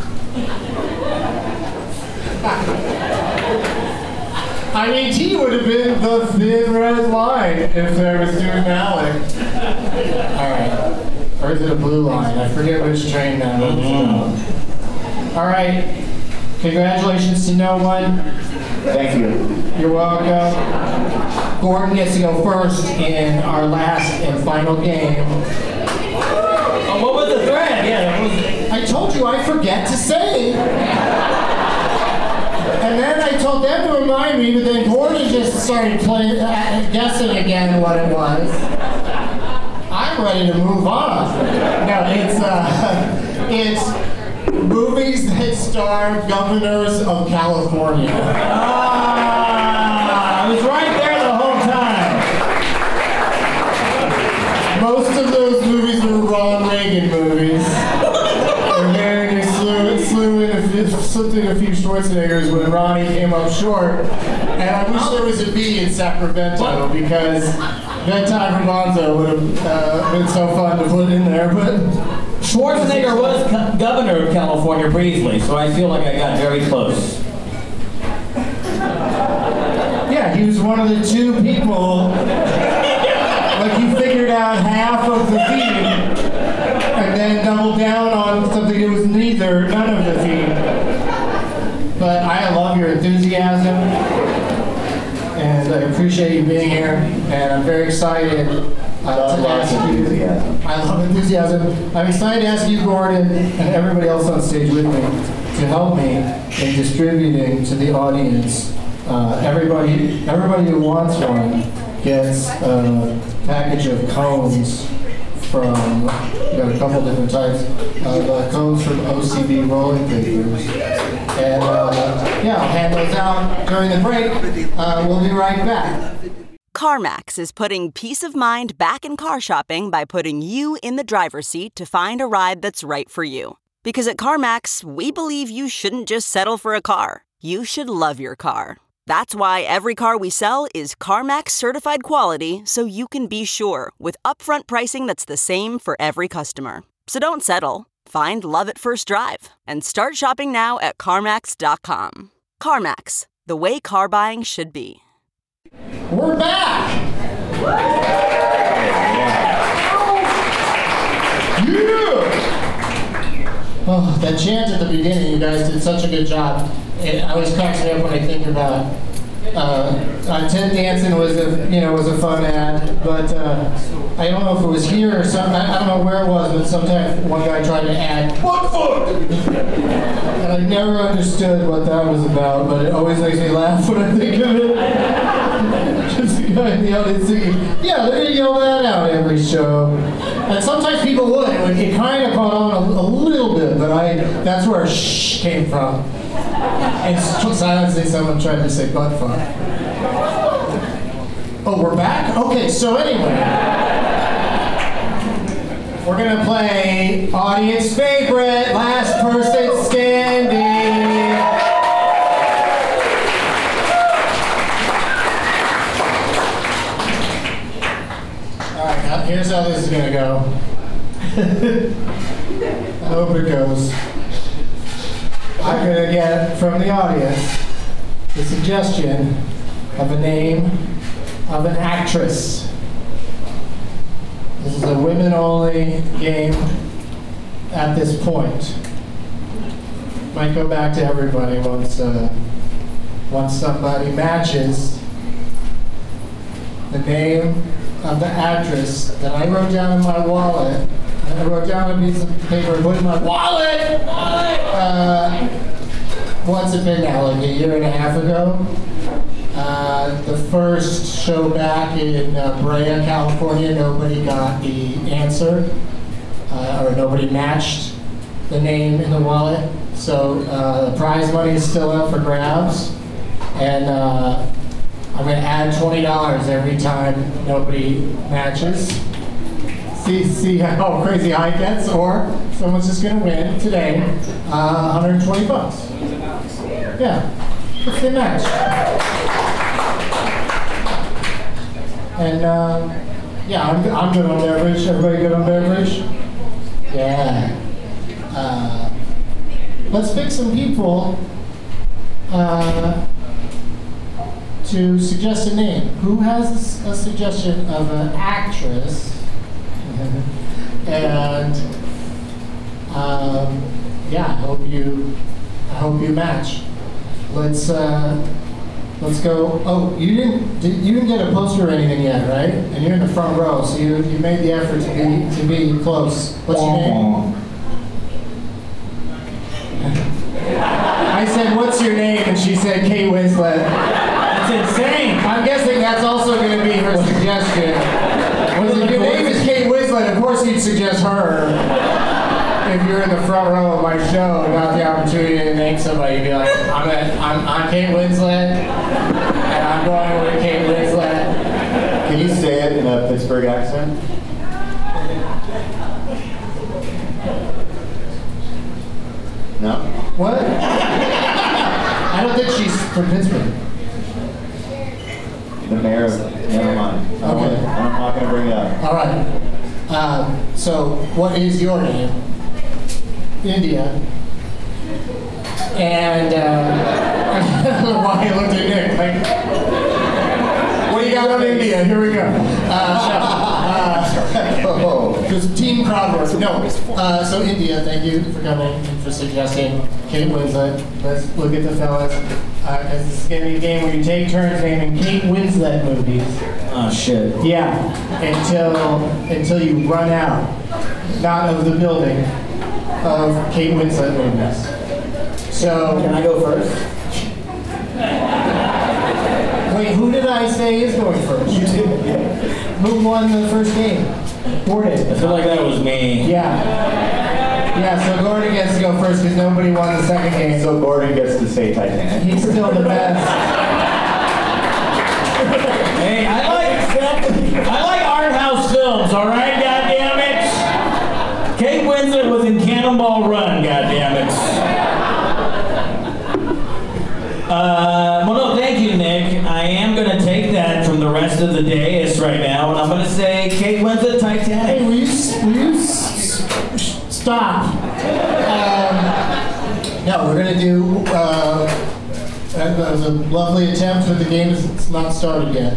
I mean, T would have been the thin red line if there was Terrence Malick. All right. Or is it a blue line? I forget which train that was. Mm-hmm. All right. Congratulations to no one. Thank you. You're welcome. Gordon gets to go first in our last and final game. Oh, what was the thread? Yeah, that was... I told you I forget to say. And then I told them to remind me, but then Gordon just started playing, uh, guessing again what it was. I'm ready to move on. No, it's uh, it's movies that star governors of California. Ah, I was right there the whole time. Most of those movies were Ronald Reagan movies. And then they slew, slew in a few, slipped in a few Schwarzeneggers when Ronnie came up short. And I wish there was a B in Sacramento because Bedtime for Bonzo would have uh, been so fun to put in there. But Schwarzenegger was co- governor of California briefly, so I feel like I got very close. Yeah, he was one of the two people. Like you figured out half of the theme and then doubled down on something that was neither, none of the theme. But I love your enthusiasm, and I appreciate you being here, and I'm very excited uh, to ask you. I love enthusiasm. I'm excited to ask you, Gordon, and everybody else on stage with me, to help me in distributing to the audience. Uh, everybody, everybody who wants one gets a package of cones from, we got a couple different types of uh, cones from O C B rolling papers. And uh, yeah, I'll hand those out during the break. Uh, we'll be right back. CarMax is putting peace of mind back in car shopping by putting you in the driver's seat to find a ride that's right for you. Because at CarMax, we believe you shouldn't just settle for a car. You should love your car. That's why every car we sell is CarMax certified quality, so you can be sure with upfront pricing that's the same for every customer. So don't settle. Find love at first drive and start shopping now at CarMax dot com. CarMax, the way car buying should be. We're back! Yeah! Oh, that chant at the beginning, you guys did such a good job. It always cracks me up when I think about uh, uh, Ted Danson was a you know was a fun ad, but uh, I don't know if it was here or something. I, I don't know where it was, but sometimes one guy tried to add "what foot," and I never understood what that was about. But it always makes me laugh when I think of it. Just the guy in the audience singing, "Yeah, they're gonna yell that out every show." And sometimes people would. It, would, it kind of caught on a, a little bit, but I that's where "shh" came from. And silencing someone tried to say butt fuck. Oh, we're back? Okay, so anyway. We're gonna play audience favorite, last person standing. Alright, here's how this is gonna go. I hope it goes. I'm gonna get from the audience the suggestion of a name of an actress. This is a women-only game at this point. Might go back to everybody once, uh, once somebody matches the name of the actress that I wrote down in my wallet. I wrote down a piece of paper and put in my wallet. Wallet. Uh, what's it been now? Like a year and a half ago. Uh, the first show back in uh, Brea, California, nobody got the answer, uh, or nobody matched the name in the wallet. So uh, the prize money is still up for grabs, and uh, I'm going to add twenty dollars every time nobody matches. See, see how crazy high it gets, or someone's just going to win today uh, one hundred twenty bucks. Yeah, let's say match. And uh, yeah, I'm, I'm good on beverage. Everybody good on beverage? Yeah. Uh, let's pick some people uh, to suggest a name. Who has a, a suggestion of an actress? And um, yeah, I hope you, I hope you match. Let's uh, let's go. Oh, you didn't did, you didn't get a poster or anything yet, right? And you're in the front row, so you you made the effort to be to be close. What's your name? I said, "What's your name?" And she said, "Kate Winslet." That's insane. I'm guessing that's also going to be her suggestion. Well, if your name is Kate Winslet, of course you'd suggest her. If you're in the front row of my show and got the opportunity to name somebody, you'd be like, I'm, a, I'm, I'm Kate Winslet, and I'm going with Kate Winslet. Can you say it in a Pittsburgh accent? No? What? I don't think she's from Pittsburgh. The mayor of, never mind. I don't Okay. wanna- I'm not going to bring it up. All right. Um, so, what is your name? India. And, uh, I don't know why you looked at Nick. Like, what do you got on India? Here we go. Uh, Just team crowd work. No. Uh, so, India, thank you for coming and for suggesting Kate Winslet. Let's look at the fellas. Uh, this is going to be a game where you take turns naming Kate Winslet movies. Oh, shit. Yeah, until until you run out, not of the building, of Kate Winslet movies. So Can I go first? wait, who did I say is going first? You did. Who won the first game? Gordon. I feel like that was me. Yeah. Yeah. So Gordon gets to go first because nobody won the second game. So Gordon gets to say Titanic. He's still the best. Hey, I like I like art house films, all right, goddammit. Kate Winslet was in Cannonball Run, goddammit. Uh, well, no, thank you, Nick. I am going to take that from the rest of the dais right now, and I'm going to say Kate Winslet, Titanic. Hey, will you, will you s- s- stop? Um, no, we're going to do... Uh, That was a lovely attempt, but the game is not started yet.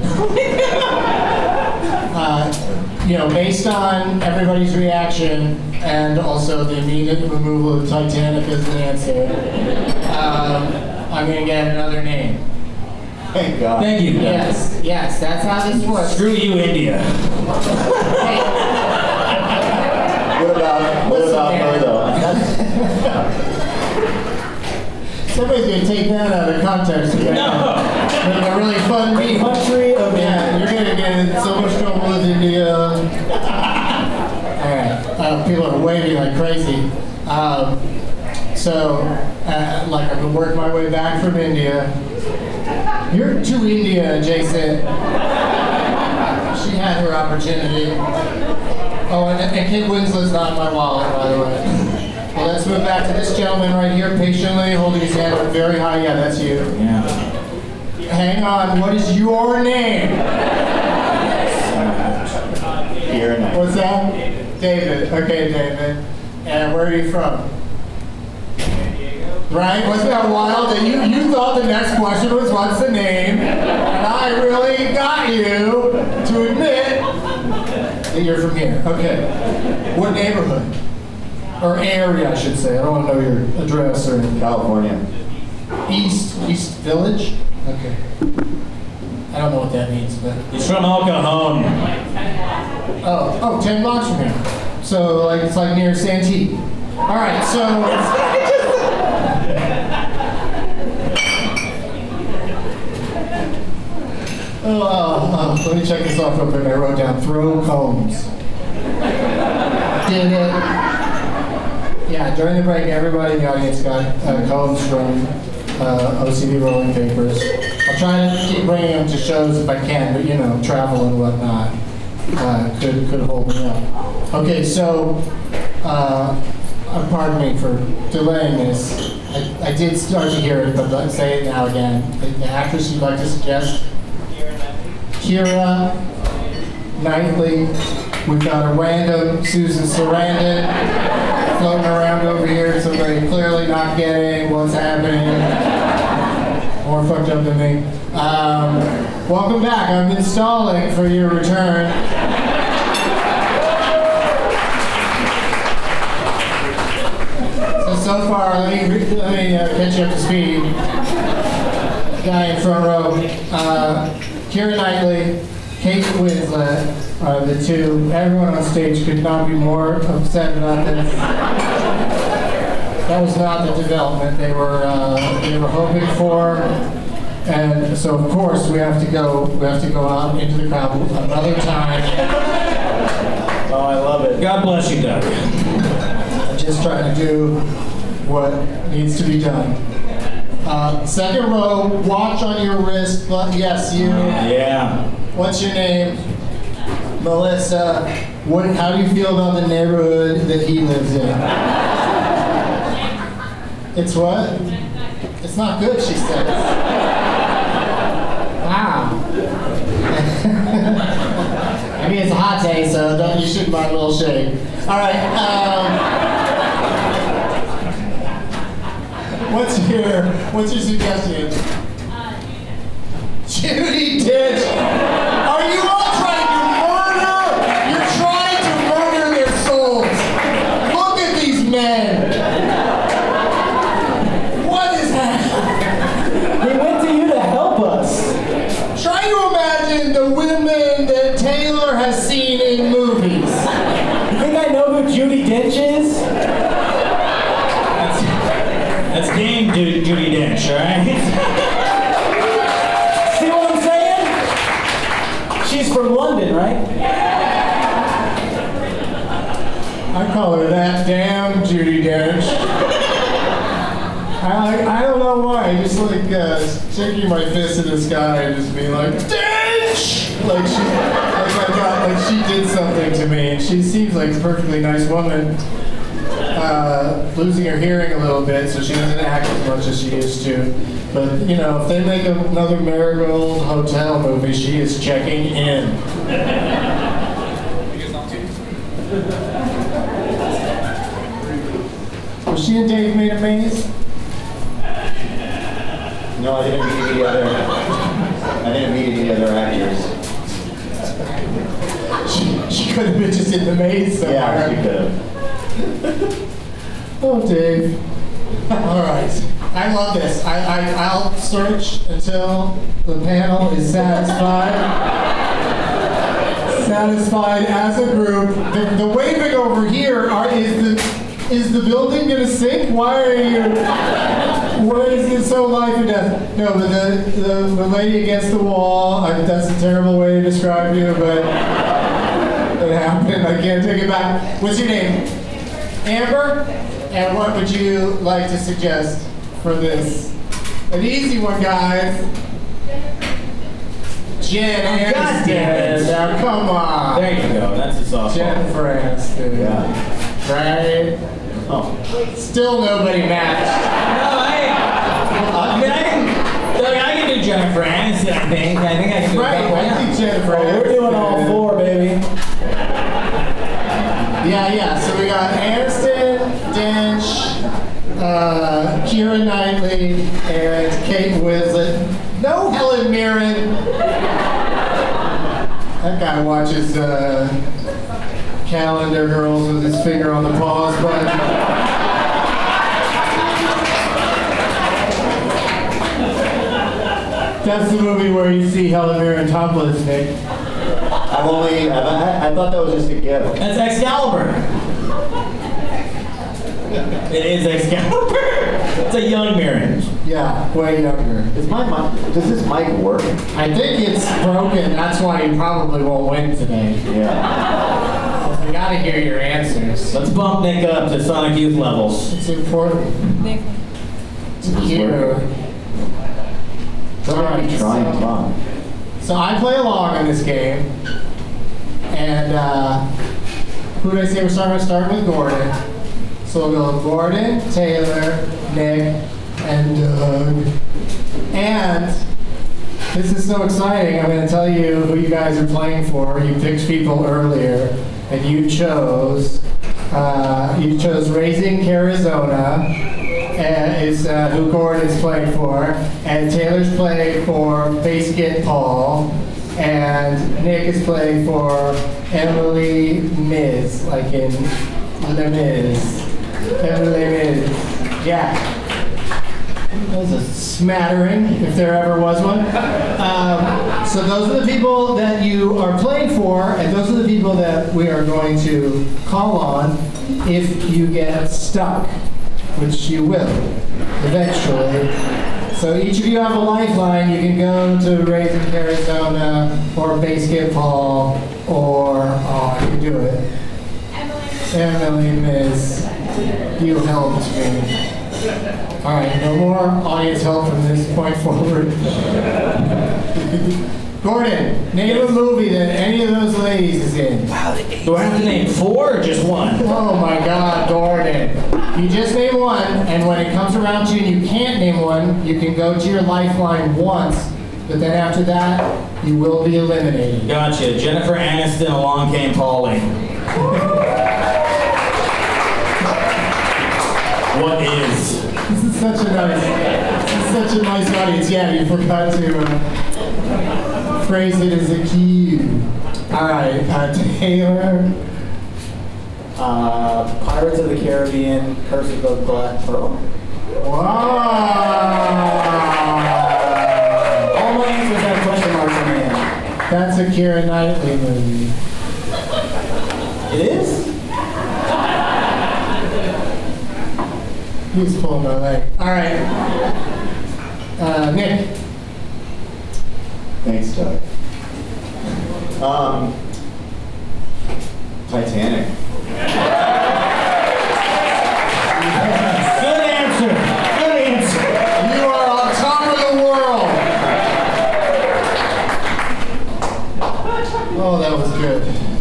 uh, you know, based on everybody's reaction and also the immediate removal of Titanic as the answer, um, I'm going to get another name. Thank God. Thank you. Yes, yes, that's how this works. Screw you, India. Hey, What about, what Listen, about man. her, though? somebody's going to take that out of context again. No. Make a really fun meme. Country of Yeah, you're going to get in so much trouble with India. Alright, uh, people are waving like crazy. Um, so, uh, like I've been working my way back from India. You're too India adjacent. She had her opportunity. Oh, and, and Kate Winslet's not in my wallet, by the way. Well, let's move back to this gentleman right here, patiently holding his hand up very high. Yeah, that's you. Yeah. Hang on, what is your name? Here. Kira Knightley. What's that? David. Okay, David. And where are you from? Right? Wasn't that wild that you, you thought the next question was what's the name? And I really got you to admit that you're from here. Okay. What neighborhood? Or area, I should say. I don't want to know your address or anything. California. East, East Village? Okay. I don't know what that means, but... He's from El Cajon. Oh, oh, ten blocks from here. So, like, it's like near Santee. All right, so... Oh, uh, uh, let me check this off real quick. I wrote down throw combs. Did it. Yeah, during the break, everybody in the audience got uh, combs from uh, O C D rolling papers. I'll try to keep bringing them to shows if I can, but you know, travel and whatnot uh, could, could hold me up. Okay, so, uh, uh, pardon me for delaying this. I, I did start to hear it, but let's say it now again. The, the actress you'd like to suggest? Kira Knightley. We've got a random Susan Sarandon floating around over here, somebody clearly not getting what's happening. More fucked up than me. Um, welcome back. I've been stalling for your return. So, so far, let me, let me uh, catch you up to speed. Guy in front row. Uh, Kira Knightley, Kate Winslet are the two. Everyone on stage could not be more upset about this. That was not the development they were uh, they were hoping for, and so of course we have to go we have to go out into the crowd another time. Oh, I love it. God bless you, Doug. I'm just trying to do what needs to be done. Uh, second row, watch on your wrist. But yes, you. Yeah. What's your name? Melissa. What? How do you feel about the neighborhood that he lives in? It's what? It's not good, she says. Wow. I mean, it's a hot day, so don't you shouldn't mind a little shade. All right. Um, What's your What's your suggestion? Judi Dench. Are you all trying to murder? You're trying to murder their souls. Look at these men. What is that? We went to you to help us. Try to imagine the women that Taylor has seen in movies. You think I know who Judi Dench is? That's Dame Ju- Judi Dench, right? See what I'm saying? She's from London, right? I call her that damn Judi Dench. I, I I don't know why. I just like uh, shaking my fist at the sky and just being like, Dench! Like she, like I got, like she did something to me, and she seems like a perfectly nice woman. Uh, losing her hearing a little bit, so she doesn't act as much as she used to. But, you know, if they make another Marigold Hotel movie, she is checking in. Was she and Dave made a maze? No, I didn't meet any other. I didn't meet any other actors. She, she could have been just in the maze somewhere. Yeah, she could have. Oh, Dave. All right. I love this. I, I, I'll search until the panel is satisfied. Satisfied as a group. The, the waving over here, are, is the is the building going to sink? Why are you... Why is it so life and death? No, but the, the, the lady against the wall, I, that's a terrible way to describe you, but it happened. I can't take it back. What's your name? Amber? And what would you like to suggest for this? An easy one, guys. Jen Aniston. Now, come on. There you go. That's a softball. Jennifer Aniston. Yeah. Right? Oh. Still nobody matched. No, I, I mean, I can, Doug, I can do Jennifer Aniston, I think. I think I can do Right, that one. I think Jennifer Oh, we're doing all four, baby. Yeah, yeah. So we got Aniston, Dench, uh, Keira Knightley, and Kate Winslet. No Helen Mirren. That guy watches uh, Calendar Girls with his finger on the pause button. That's the movie where you see Helen Mirren topless, Nick. I've only, I've, I, I thought that was just a gift. That's Excalibur. It is Excalibur. It's a young Mirren. Yeah, way younger. Is my mic, does this mic work? I think it's broken. That's why you probably won't win today. Yeah. I gotta hear your answers. Let's bump Nick up to Sonic Youth levels. It's important. Nick. To hear. All right, Trying so, fun. so I play along in this game, and uh, who did I say we're starting with? Starting with Gordon. So we'll go Gordon, Taylor, Nick, and Doug. And this is so exciting. I'm going to tell you who you guys are playing for. You picked people earlier, and you chose uh, you chose Raising Arizona. Uh, is uh, who Gordon's playing for, and Taylor's playing for Basket Paul, and Nick is playing for Emily Miz, like in Les Mis. Emily Miz. Yeah. That was a smattering, if there ever was one. Um, so those are the people that you are playing for, and those are the people that we are going to call on if you get stuck. Which you will, eventually. So each of you have a lifeline. You can go to Raising Arizona or Basket Paul or, oh, I can do it. Emily Miz, you helped me. All right, no more audience help from this point forward. Gordon, name a movie that any of those ladies is in. Do I have to name four or just one? Oh my God, Gordon. You just name one, and when it comes around to you and you can't name one, you can go to your lifeline once, but then after that, you will be eliminated. Gotcha. Jennifer Aniston, Along Came Polly. What is? This is such a nice, this is such a nice audience. Yeah, you forgot to uh, phrase it as a cue. All right, uh, Taylor. Uh, Pirates of the Caribbean, Curse of the Black Pearl. Wow! All my answers have question marks in the end. That's a Keira Knightley movie. It is? He's pulling my leg. All right. Uh, Nick. Thanks, Doug. Um, Titanic. Good answer. Good answer. You are on top of the world. Oh, that was good.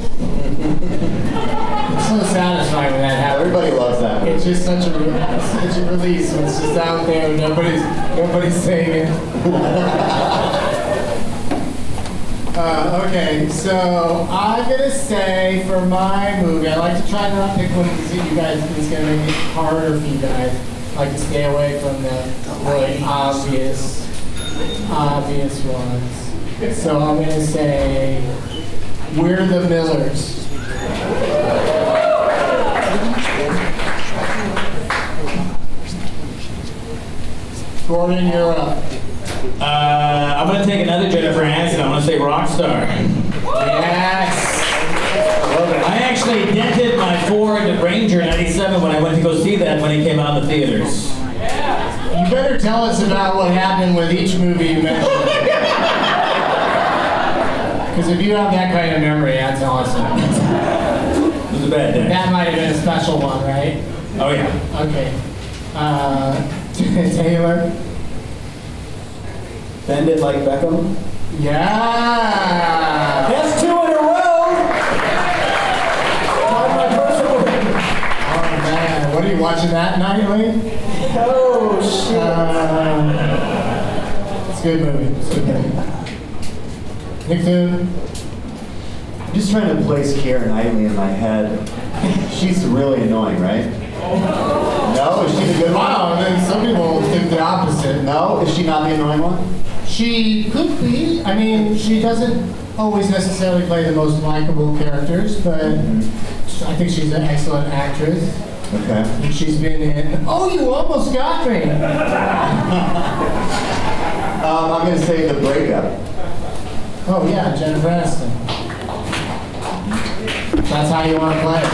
It's so satisfying when that happens. Everybody loves that. It's just such a such a release when it's just out there and nobody's nobody's saying it. Uh, okay, so I'm gonna say for my movie, I like to try to not pick one that you guys is gonna make it harder for you guys. I like to stay away from the really obvious, obvious ones. So I'm gonna say We're the Millers. Gordon, you're up. Uh, I'm going to take another Jennifer Aniston. I'm going to say Rockstar. Yes. I actually dented my Ford Ranger ninety-seven when I went to go see that when it came out in the theaters. You better tell us about what happened with each movie you mentioned. Because if you have that kind of memory, that's awesome. It was a bad day. That might have been a special one, right? Oh, yeah. Okay. Uh, Taylor? Bend It Like Beckham. Yeah! That's two in a row! Tied my personal record. Oh, man. What are you watching that nightly? Oh, shit. Uh, it's a good movie. It's a good movie. Nick Toon? I'm just trying to place Keira Knightley in my head. She's really annoying, right? No? Is she the good one? Wow, and then some people think the opposite. No? Is she not the annoying one? She could be. I mean, she doesn't always necessarily play the most likable characters, but I think she's an excellent actress. Okay. And she's been in... Oh, you almost got me! um, I'm going to say The Breakup. Oh, yeah, Jennifer Aniston. That's how you want to play.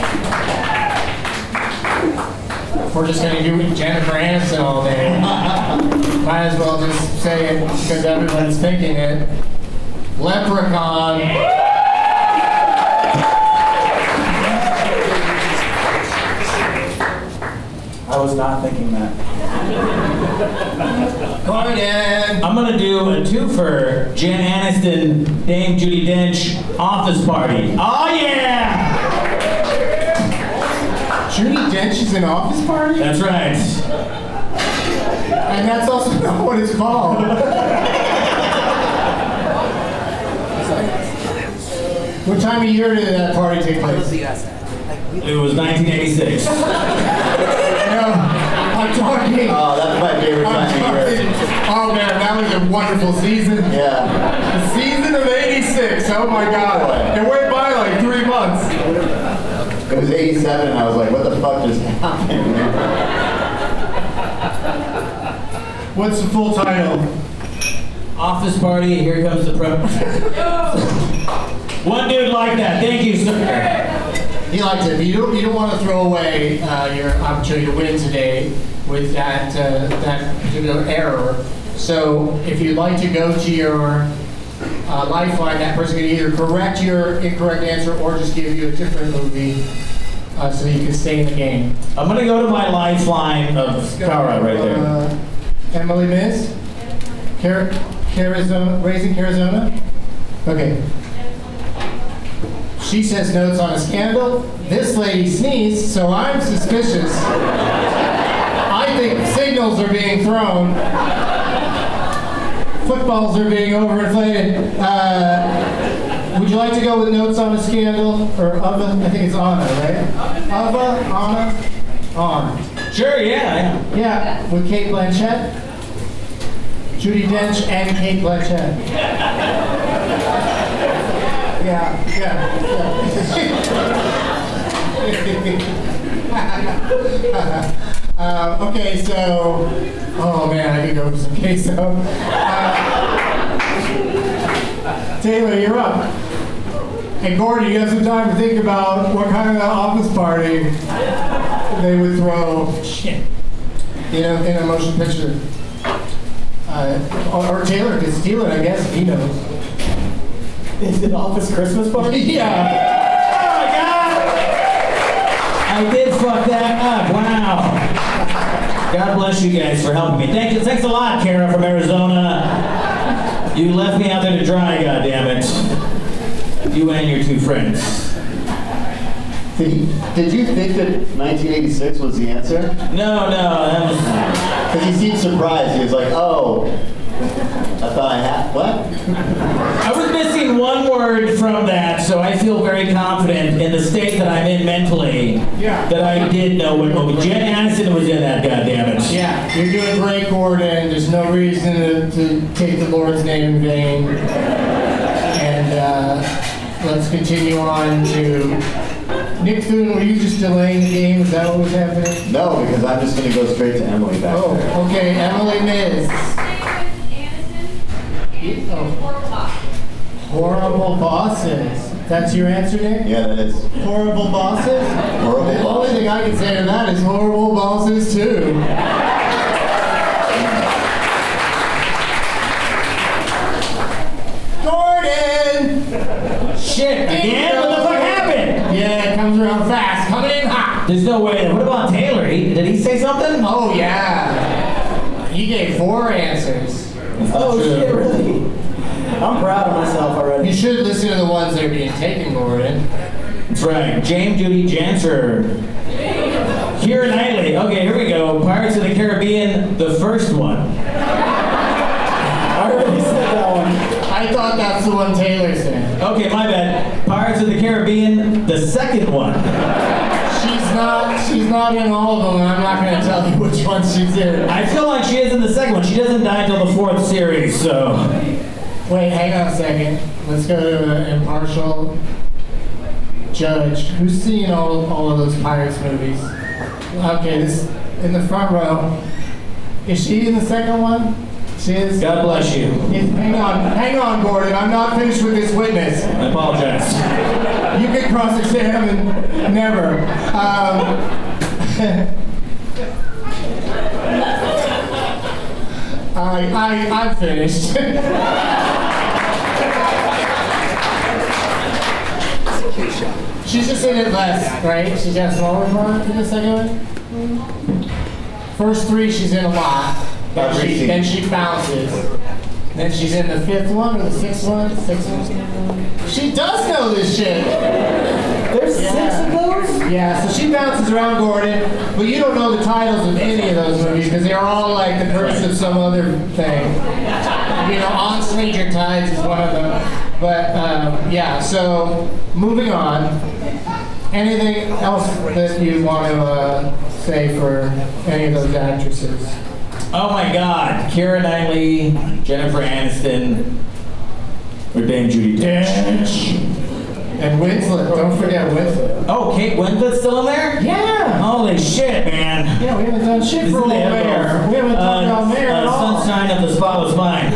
If we're just going to do Jennifer Aniston all day, might as well just say it because everyone's thinking it. Leprechaun. I was not thinking that. Gordon. I'm gonna do a twofer. Jen Aniston, Dame Judi Dench, Office Party. Oh yeah! Judi Dench is in Office Party? That's right. And that's also not what it's called. What time of year did that party take place? It was nineteen eighty-six. No, I'm talking. Oh, that's my favorite I'm time of talking. year. Oh man, that was a wonderful season. Yeah. The season of eighty-six. Oh my God. It went by like three months. It was eighty-seven and I was like, what the fuck just happened? What's the full title? Office Party, here comes the pro. One dude like that. Thank you, sir. He liked it. But you don't. You don't want to throw away uh, your opportunity to win today with that uh, that particular error. So if you'd like to go to your uh, lifeline, that person can either correct your incorrect answer or just give you a different movie uh, so that you can stay in the game. I'm gonna go to my lifeline of Kara right there. Uh, Emily Miz, Car- Carizona, Raising Carizona. Okay. She says notes on a scandal. This lady sneezed, so I'm suspicious. I think signals are being thrown. Footballs are being overinflated. Uh, would you like to go with notes on a scandal? Or Ava? I think it's Anna, right? Ava? Anna? On. Sure, yeah. Yeah, with Kate Blanchett. Judi Dench and Kate Blanchett. Yeah, yeah, yeah. uh, okay, so, oh man, I could go for some queso. Uh, Taylor, you're up. And Gordon, you have some time to think about what kind of office party they would throw in a, in a motion picture. Uh, or, or Taylor could steal it, I guess, if he knows. Is it Office Christmas Party? Yeah. Oh my God! I did fuck that up. Wow. God bless you guys for helping me. Thank you. Thanks a lot, Kara from Arizona. You left me out there to dry, goddammit. You and your two friends. Did, he, did you think that nineteen eighty-six was the answer? No, no, that was... Because he seemed surprised. He was like, oh, I thought I had, what? I was missing one word from that, so I feel very confident in the state that I'm in mentally Yeah. that I did know what movie. Jen Aniston was in that, goddammit. Yeah, you're doing great, Gordon. There's no reason to, to take the Lord's name in vain. And uh, let's continue on to Nick Thune. Were you just delaying the game? Is that what was happening? No, because I'm just going to go straight to Emily back Oh, there. okay. Emily Miz. Oh. Horrible bosses. That's your answer, Nick? Yeah, that is. Horrible bosses? Horrible The only bosses. thing I can say to that is horrible bosses, too. Gordon! Shit, again? What the fuck happened? Yeah, it comes around fast. Coming in hot. There's no way. What about Taylor? He, did he say something? Oh, yeah. He gave four answers. Oh shit, really? I'm proud of myself already. You should listen to the ones that are being taken, Gordon. That's right. James Judy Janser. Keira Knightley. Okay, here we go. Pirates of the Caribbean, the first one. I already said that one. I thought that's the one Taylor said. Okay, my bad. Pirates of the Caribbean, the second one. She's not. She's not in all of them, and I'm not going to tell you which one she's in. I feel like she is in the second one. She doesn't die until the fourth series, so. Wait, hang on a second. Let's go to an impartial judge who's seen all all of those Pirates movies. Okay, this in the front row. Is she in the second one? She is. God bless you. Is, hang on, hang on, Gordon. I'm not finished with this witness. I apologize. You can cross-examine. Never. Um, I, I, I'm finished. She's just in it less, right? She's got a smaller part in the second one? First three, she's in a lot. Then she, then she bounces. Then she's in the fifth one or the sixth one? Sixth one? She does know this shit. There's yeah. six of those? Yeah, so she bounces around Gordon, but you don't know the titles of any of those movies because they're all like the curse of some other thing. You know, On Stranger Tides is one of them. But um, yeah, so moving on. Anything else that you want to uh, say for any of those actresses? Oh my God, Keira Knightley, Jennifer Aniston, or Dame Judi Dench. And Winslet, don't forget Winslet. Oh, Kate Winslet's still in there? Yeah! Holy shit, man. Yeah, we haven't done shit This for is old the Mayor. edibles. We haven't talked uh, about Mayor uh, at all. Sunshine of the Spotless Mind.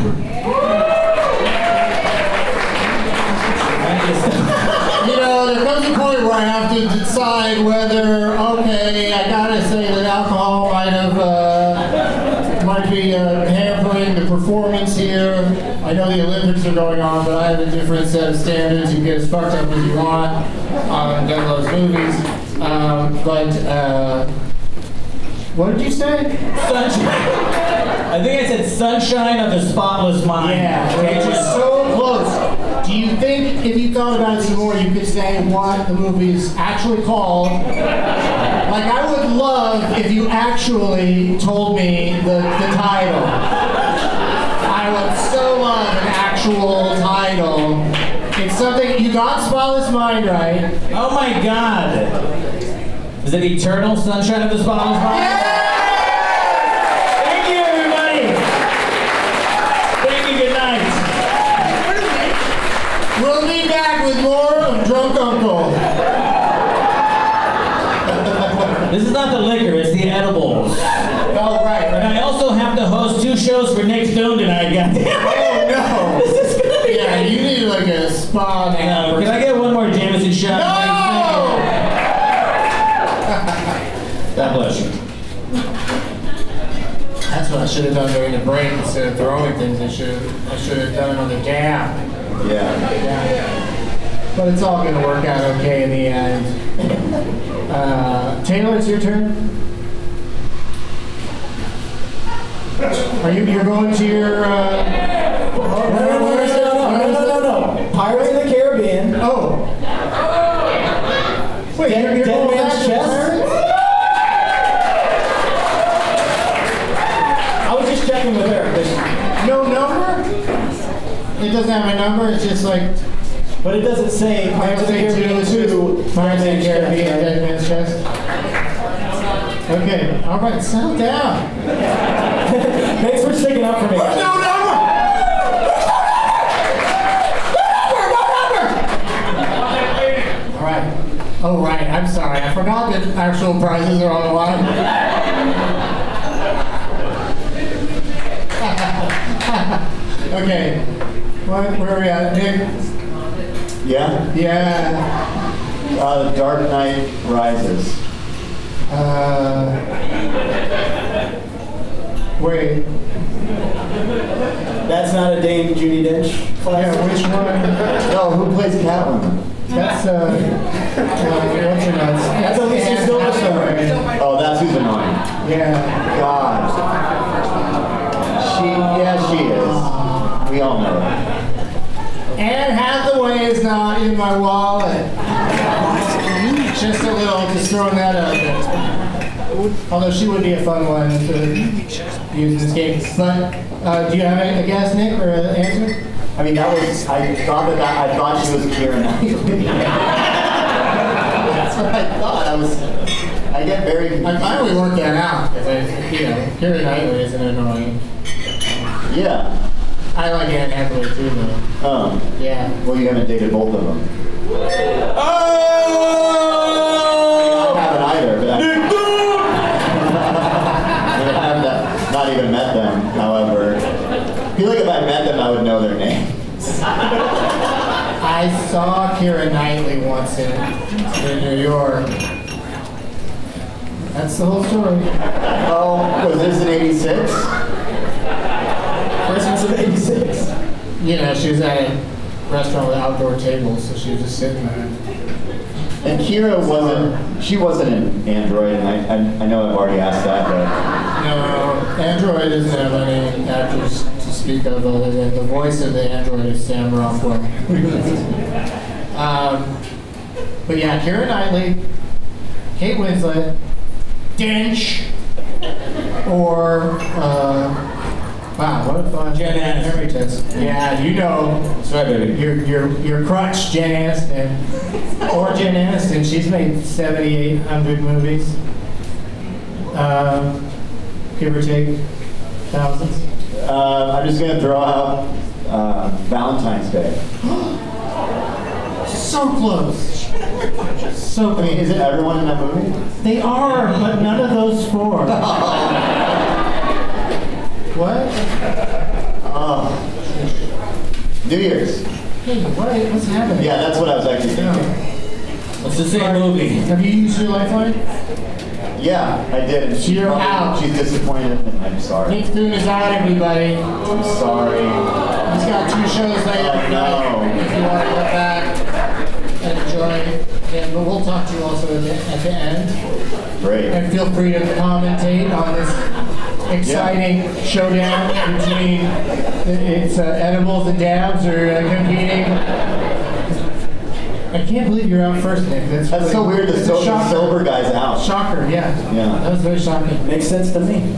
You know, there comes a point where I have to decide whether, okay, I gotta say that alcohol might have, uh, might be uh, hampering the performance here. I know the Olympics are going on, but I have a different set of standards. You get as fucked up as you want on those movies. Um, but, uh, what did you say? Sunshine. I think I said Sunshine of the Spotless Mind. Yeah, which is so close. Do you think, if you thought about it some more, you could say what the movie is actually called? Like, I would love if you actually told me the, the title. I would so love an actual title. It's something, you got Spotless Mind right. Oh my God. Is it Eternal Sunshine of the Spotless Mind? Yeah! Thank you, everybody. Thank you, good night. We'll be back with more of Drunk Uncle. This is not the liquor, it's the edibles. Oh, right, right. And I also have to host two shows for Nick Stone tonight, goddamn. Oh, no. This is gonna be Yeah, you need like a spa now. No, can I get one more Jameson shot? No! God bless you. That's what I should have done during the break instead of throwing things. I should I should have done it on the dab. Yeah. Yeah. But it's all going to work out okay in the end. Uh, Taylor, it's your turn. Are you you're going to your? Uh, No, no, no, no, no, no, no, no, no. Pirates of the Caribbean. Oh. Wait, Dead, you're, you're Dead going Man's back to Chest? Pirates? I was just checking with her. No number? It doesn't have a number. It's just like. But it doesn't say Pirates of the Caribbean two. Pirates of the Caribbean, Dead Man's Chest. Okay, all right, settle down. Thanks for sticking up for me. No number! All right. Oh, right. I'm sorry. I forgot that actual prizes are on the line. Okay. What, where are we at? Nick? Yeah? Yeah. Uh, Dark Knight Rises. Uh, wait. That's not a Dame Judi Dench classic. Yeah, which one? No, who plays Catwoman? That's, uh, uh what's her nuts? That's Alicia Anne Silverstone. Hathaway. Oh, that's who's annoying. Yeah. God. She, yeah, she is. We all know that. Anne Hathaway is not in my wallet. Just a little, just throwing that out there. Although she would be a fun one to use in this game. But uh, do you have a guess, Nick, or an answer? I mean, that was, I thought that, that I thought she was Keira Knightley. what I thought. I was. I get very confused. I finally worked that out because I, you know, Keira Knightley isn't annoying. Yeah. I like Anne Hathaway too, though. Um. Yeah. Well, you haven't dated both of them. Oh! I haven't either, but I, I have that, not even met them. However, I feel like if I met them, I would know their names. I saw Keira Knightley once in, in New York. That's the whole story. Oh, was this in eighty-six? Christmas of eighty-six. You know, she was at a restaurant with outdoor tables, so she was just sitting there. And Keira wasn't, she wasn't an android, and I, I, I know I've already asked that, but... No, Android doesn't have any actors to speak of other than the voice of the android is Sam Rockwell. um, but yeah, Keira Knightley, Kate Winslet, Dench, or, uh, wow, what a fun Jen Henry test. Yeah, you know. That's right, baby. Your, your, your crutch, Jen Aniston. Or Jen Aniston, she's made seventy-eight hundred movies. Um, give or take thousands. Uh, I'm just going to throw out uh, Valentine's Day. So close. So close. I mean, isn't everyone in that movie? They are, but none of those four. What? Oh. New Year's. Hey, what, what's happening? Yeah, that's what I was actually thinking. It's the same movie. Have you used your lifeline? Yeah, I did. And she's You're probably- out. She's disappointed, and I'm sorry. Nick Thune is out, everybody. I'm sorry. He's got two shows later Oh, no. tonight. If you want to go back and enjoy them, but we'll talk to you also at the, at the end. Great. And feel free to commentate on this exciting showdown between it's uh, edibles and dabs or uh, competing. I can't believe you're out first, Nick. That's, That's really, so weird. The, it's a sil- the shocker. silver guy's out. Shocker, yeah. Yeah. That was very shocking. Makes sense to me.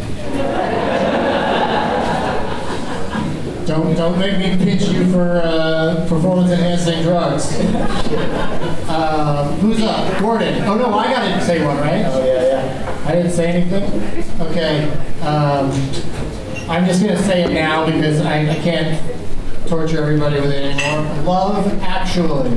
Don't don't make me pitch you for uh, performance-enhancing drugs. uh, who's up? Gordon. Oh no, I gotta say one, right? Oh, yeah, yeah. I didn't say anything? Okay. Um, I'm just going to say it now because I, I can't torture everybody with it anymore. Love Actually.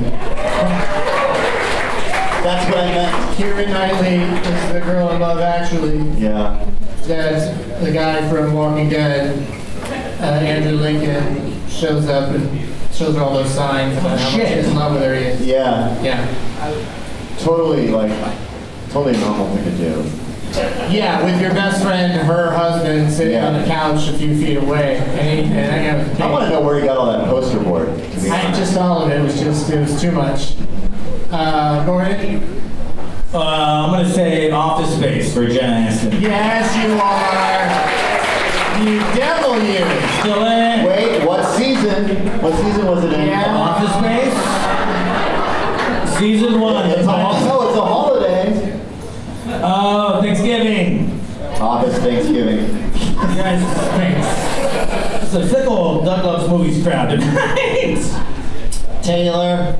That's what I meant. Keira Knightley is the girl in Love Actually. Yeah. That's the guy from Walking Dead. Uh, Andrew Lincoln shows up and shows her all those signs about how much he's in love with her he is. Yeah. Yeah. Totally, like, totally normal thing to do. Yeah, with your best friend, her husband, sitting Yeah. on the couch a few feet away, and, he, and I got. I want to know where you got all that poster board. to be I honest. just all of it was just it was too much. Uh, Gordon. Uh, I'm going to say Office Space for Jen Aniston. Yes, you are. You devil, you. Still in. Wait, what season? What season was it in? Yeah. Office Space? Season one. It's a, That's all. no, it's a holiday. Oh, Thanksgiving. Office Thanksgiving. You guys, thanks. It's a fickle Doug Loves Movies crowd tonight. Taylor.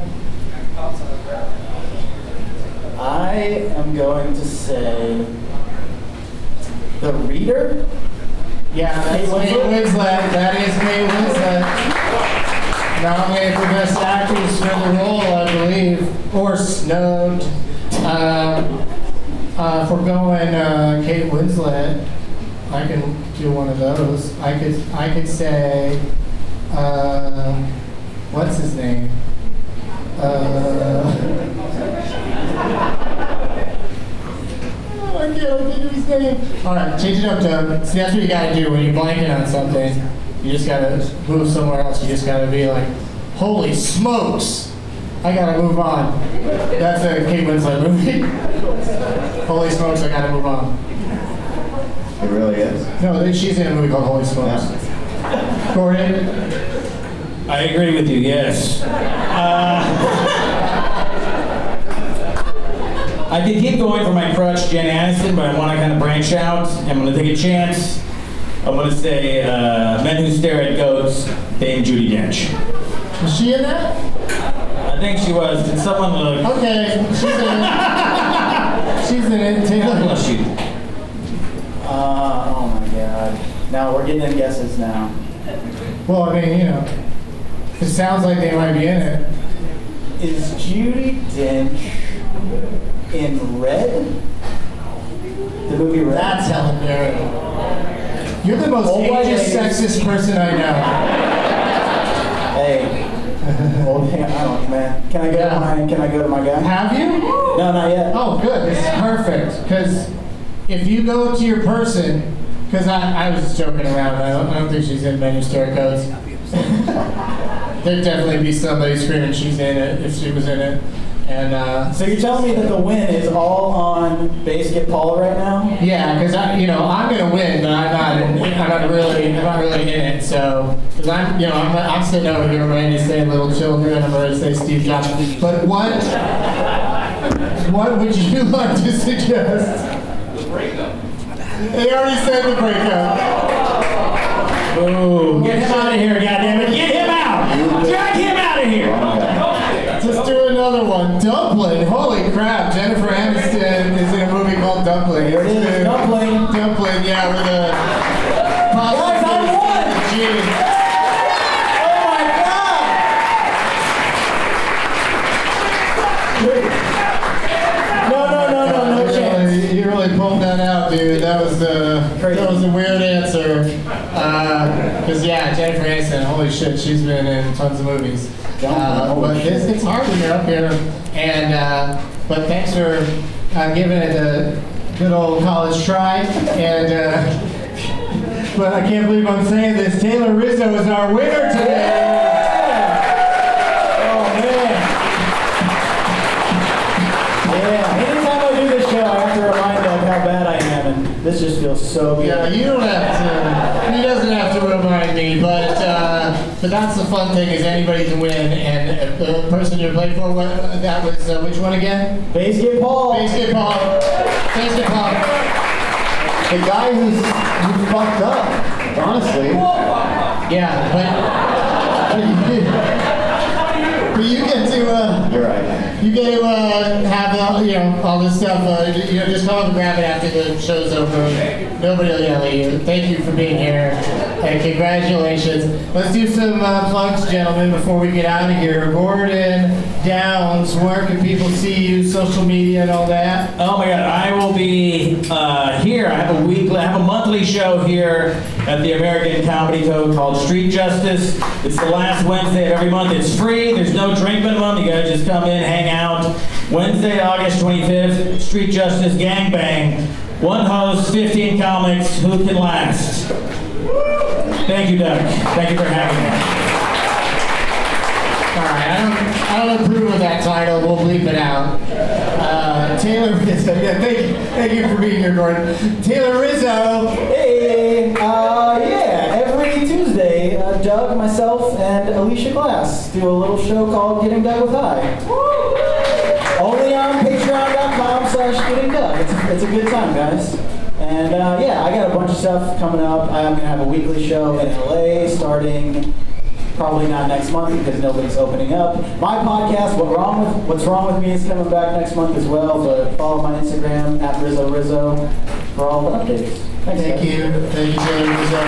I am going to say The Reader. Yeah, that's Kate Winslet. That is Kate Winslet. Nominated for Best Actress for the role, I believe, or snubbed. Um, uh, if we're going uh, Kate Winslet, I can do one of those. I could, I could say, uh, what's his name? Uh, I can't think of his name. All right, change it up to. See, that's what you gotta do when you're blanking on something. You just gotta move somewhere else. You just gotta be like, holy smokes! I gotta move on. That's a Kate Winslet movie. Holy smokes! I gotta move on. It really is. No, she's in a movie called Holy Smokes. Yeah. Gordon. I agree with you, yes. Uh, I could keep going for my crutch, Jen Aniston, but I want to kind of branch out. I'm going to take a chance. I'm going to say uh, Men Who Stare at Goats, Dame Judi Dench. Was she in that? I think she was. Did someone look? Okay, she's in it. She's in it. Taylor. Bless you. Uh, oh my god. Now we're getting in guesses now. Well, I mean, you know, it sounds like they might be in it. Is Judi Dench in Red? The movie Red? That's Helen Mirren. You're the most Old white ageist, ladies. sexist person I know. Hey. Old man, I don't man. Can I go Yeah. to my can I go to my guy? Have you? No, not yet. Oh, good. This is perfect. Because if you go to your person, because I, I was just joking around. I don't, I don't think she's in many story codes. There'd definitely be somebody screaming she's in it if she was in it. And uh, So you're telling me that the win is all on Base Get Paul right now? yeah, because I, you know, I'm gonna win, but I'm not. In, I'm not really. I'm not really in it. So, because I'm, you know, I'm, I'm sitting over here ready to say Little Children. I'm ready to say Steve Jobs. But what? What would you like to suggest? The breakup. They already said the breakup. Ooh, get him out of here, goddammit. Get him out! Drag him out of here! Just do another one. Dumpling. Holy crap. Jennifer Aniston is in a movie called Dumpling. Here it is, Dumpling. Dumpling, yeah, with a... Guys, I won! Gee. Oh my god! No, no, no, no, no chance. Really, you really pulled that out, dude. That was uh, that was a weird answer. Because yeah, Jennifer Aniston. Holy shit, she's been in tons of movies. Uh, but it's, it's hard when you're up here. And uh, but thanks for uh, giving it a good old college try. And uh, but I can't believe I'm saying this. Taylor Rizzo is our winner today. Oh man. Yeah, anytime I do this show, I have to remind Doug how bad I am, and this just feels so good. Yeah, you don't have to. He doesn't have to remind me, but uh, but that's the fun thing is anybody can win. And the person you played for, what that was uh, which one again? Base Get Paul. Base Get Paul. Base Get Paul. The guy who's who fucked up, honestly. Yeah, but but you get to uh, You're right. you get to uh, have all, you know all this stuff. Uh, you know, just come up and grab it after the show's over. Nobody will yell at you. Thank you for being here, and congratulations. Let's do some uh, plugs, gentlemen, before we get out of here. Gordon Downs, where can people see you? Social media and all that. Oh my God, I will be uh, here. I have a weekly, I have a monthly show here at the American Comedy Code called Street Justice. It's the last Wednesday of every month. It's free. There's no drink minimum. You gotta just come in, hang out. Wednesday, August twenty-fifth, Street Justice Gangbang. One host, fifteen comics. Who can last? Thank you, Doug. Thank you for having me. All right, I don't, I don't approve of that title. We'll bleep it out. Uh, Taylor Rizzo. Yeah, thank you, thank you for being here, Gordon. Taylor Rizzo. Hey, uh, yeah, every Tuesday, uh, Doug, myself, and Alicia Glass do a little show called Getting Doug with High. Only on patreon.com slash getting Doug. It's, it's a good time, guys. And uh, yeah, I got a bunch of stuff coming up. I'm going to have a weekly show in L A starting probably not next month because nobody's opening up. My podcast, What Wrong with What's Wrong with Me, is coming back next month as well. But follow my Instagram at Rizzo Rizzo for all the updates. Thanks, Thank guys. you. Thank you, Taylor Rizzo.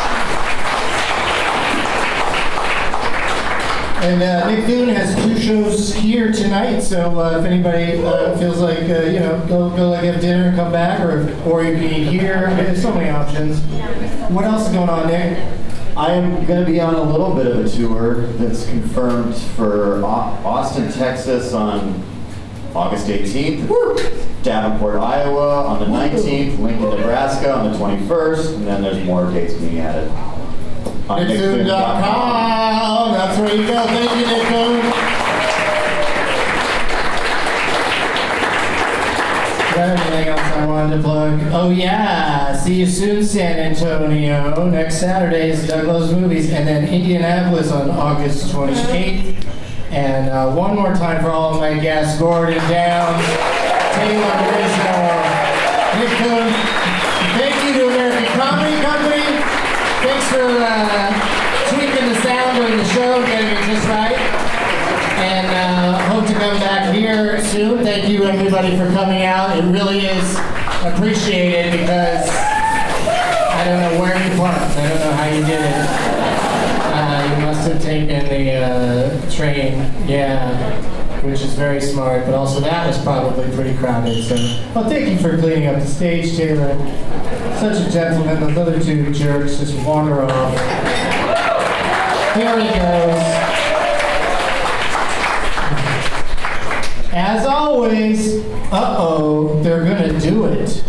And uh, Nick Thune has two shows here tonight, so uh, if anybody uh, feels like, uh, you know, go go like have dinner and come back, or or you can eat here. There's so many options. What else is going on, Nick? I am going to be on a little bit of a tour that's confirmed for Au- Austin, Texas on August eighteenth, Davenport, Iowa on the nineteenth, Lincoln, Nebraska on the twenty-first, and then there's more dates being added. On Nick Thune dot com. That's where you go. Thank you, Nick Thune. Anything else I wanted to plug? Oh yeah, see you soon, San Antonio. Next Saturday is Doug Loves Movies, and then Indianapolis on August twenty-eighth. And uh, one more time for all of my guests: Gordon Downs, Taylor Rizzo, Nick Thune. Thank you to American Comedy Company. Thanks for uh, tweaking the sound during the show, getting it just right. And. Uh, thank you everybody for coming out. It really is appreciated because I don't know where you parked. I don't know how you did it. Uh, you must have taken the uh, train, yeah, which is very smart, but also that was probably pretty crowded. So, well, thank you for cleaning up the stage, Taylor. Such a gentleman. Those other two jerks just wander off. Here he goes. As always, uh-oh, they're gonna do it.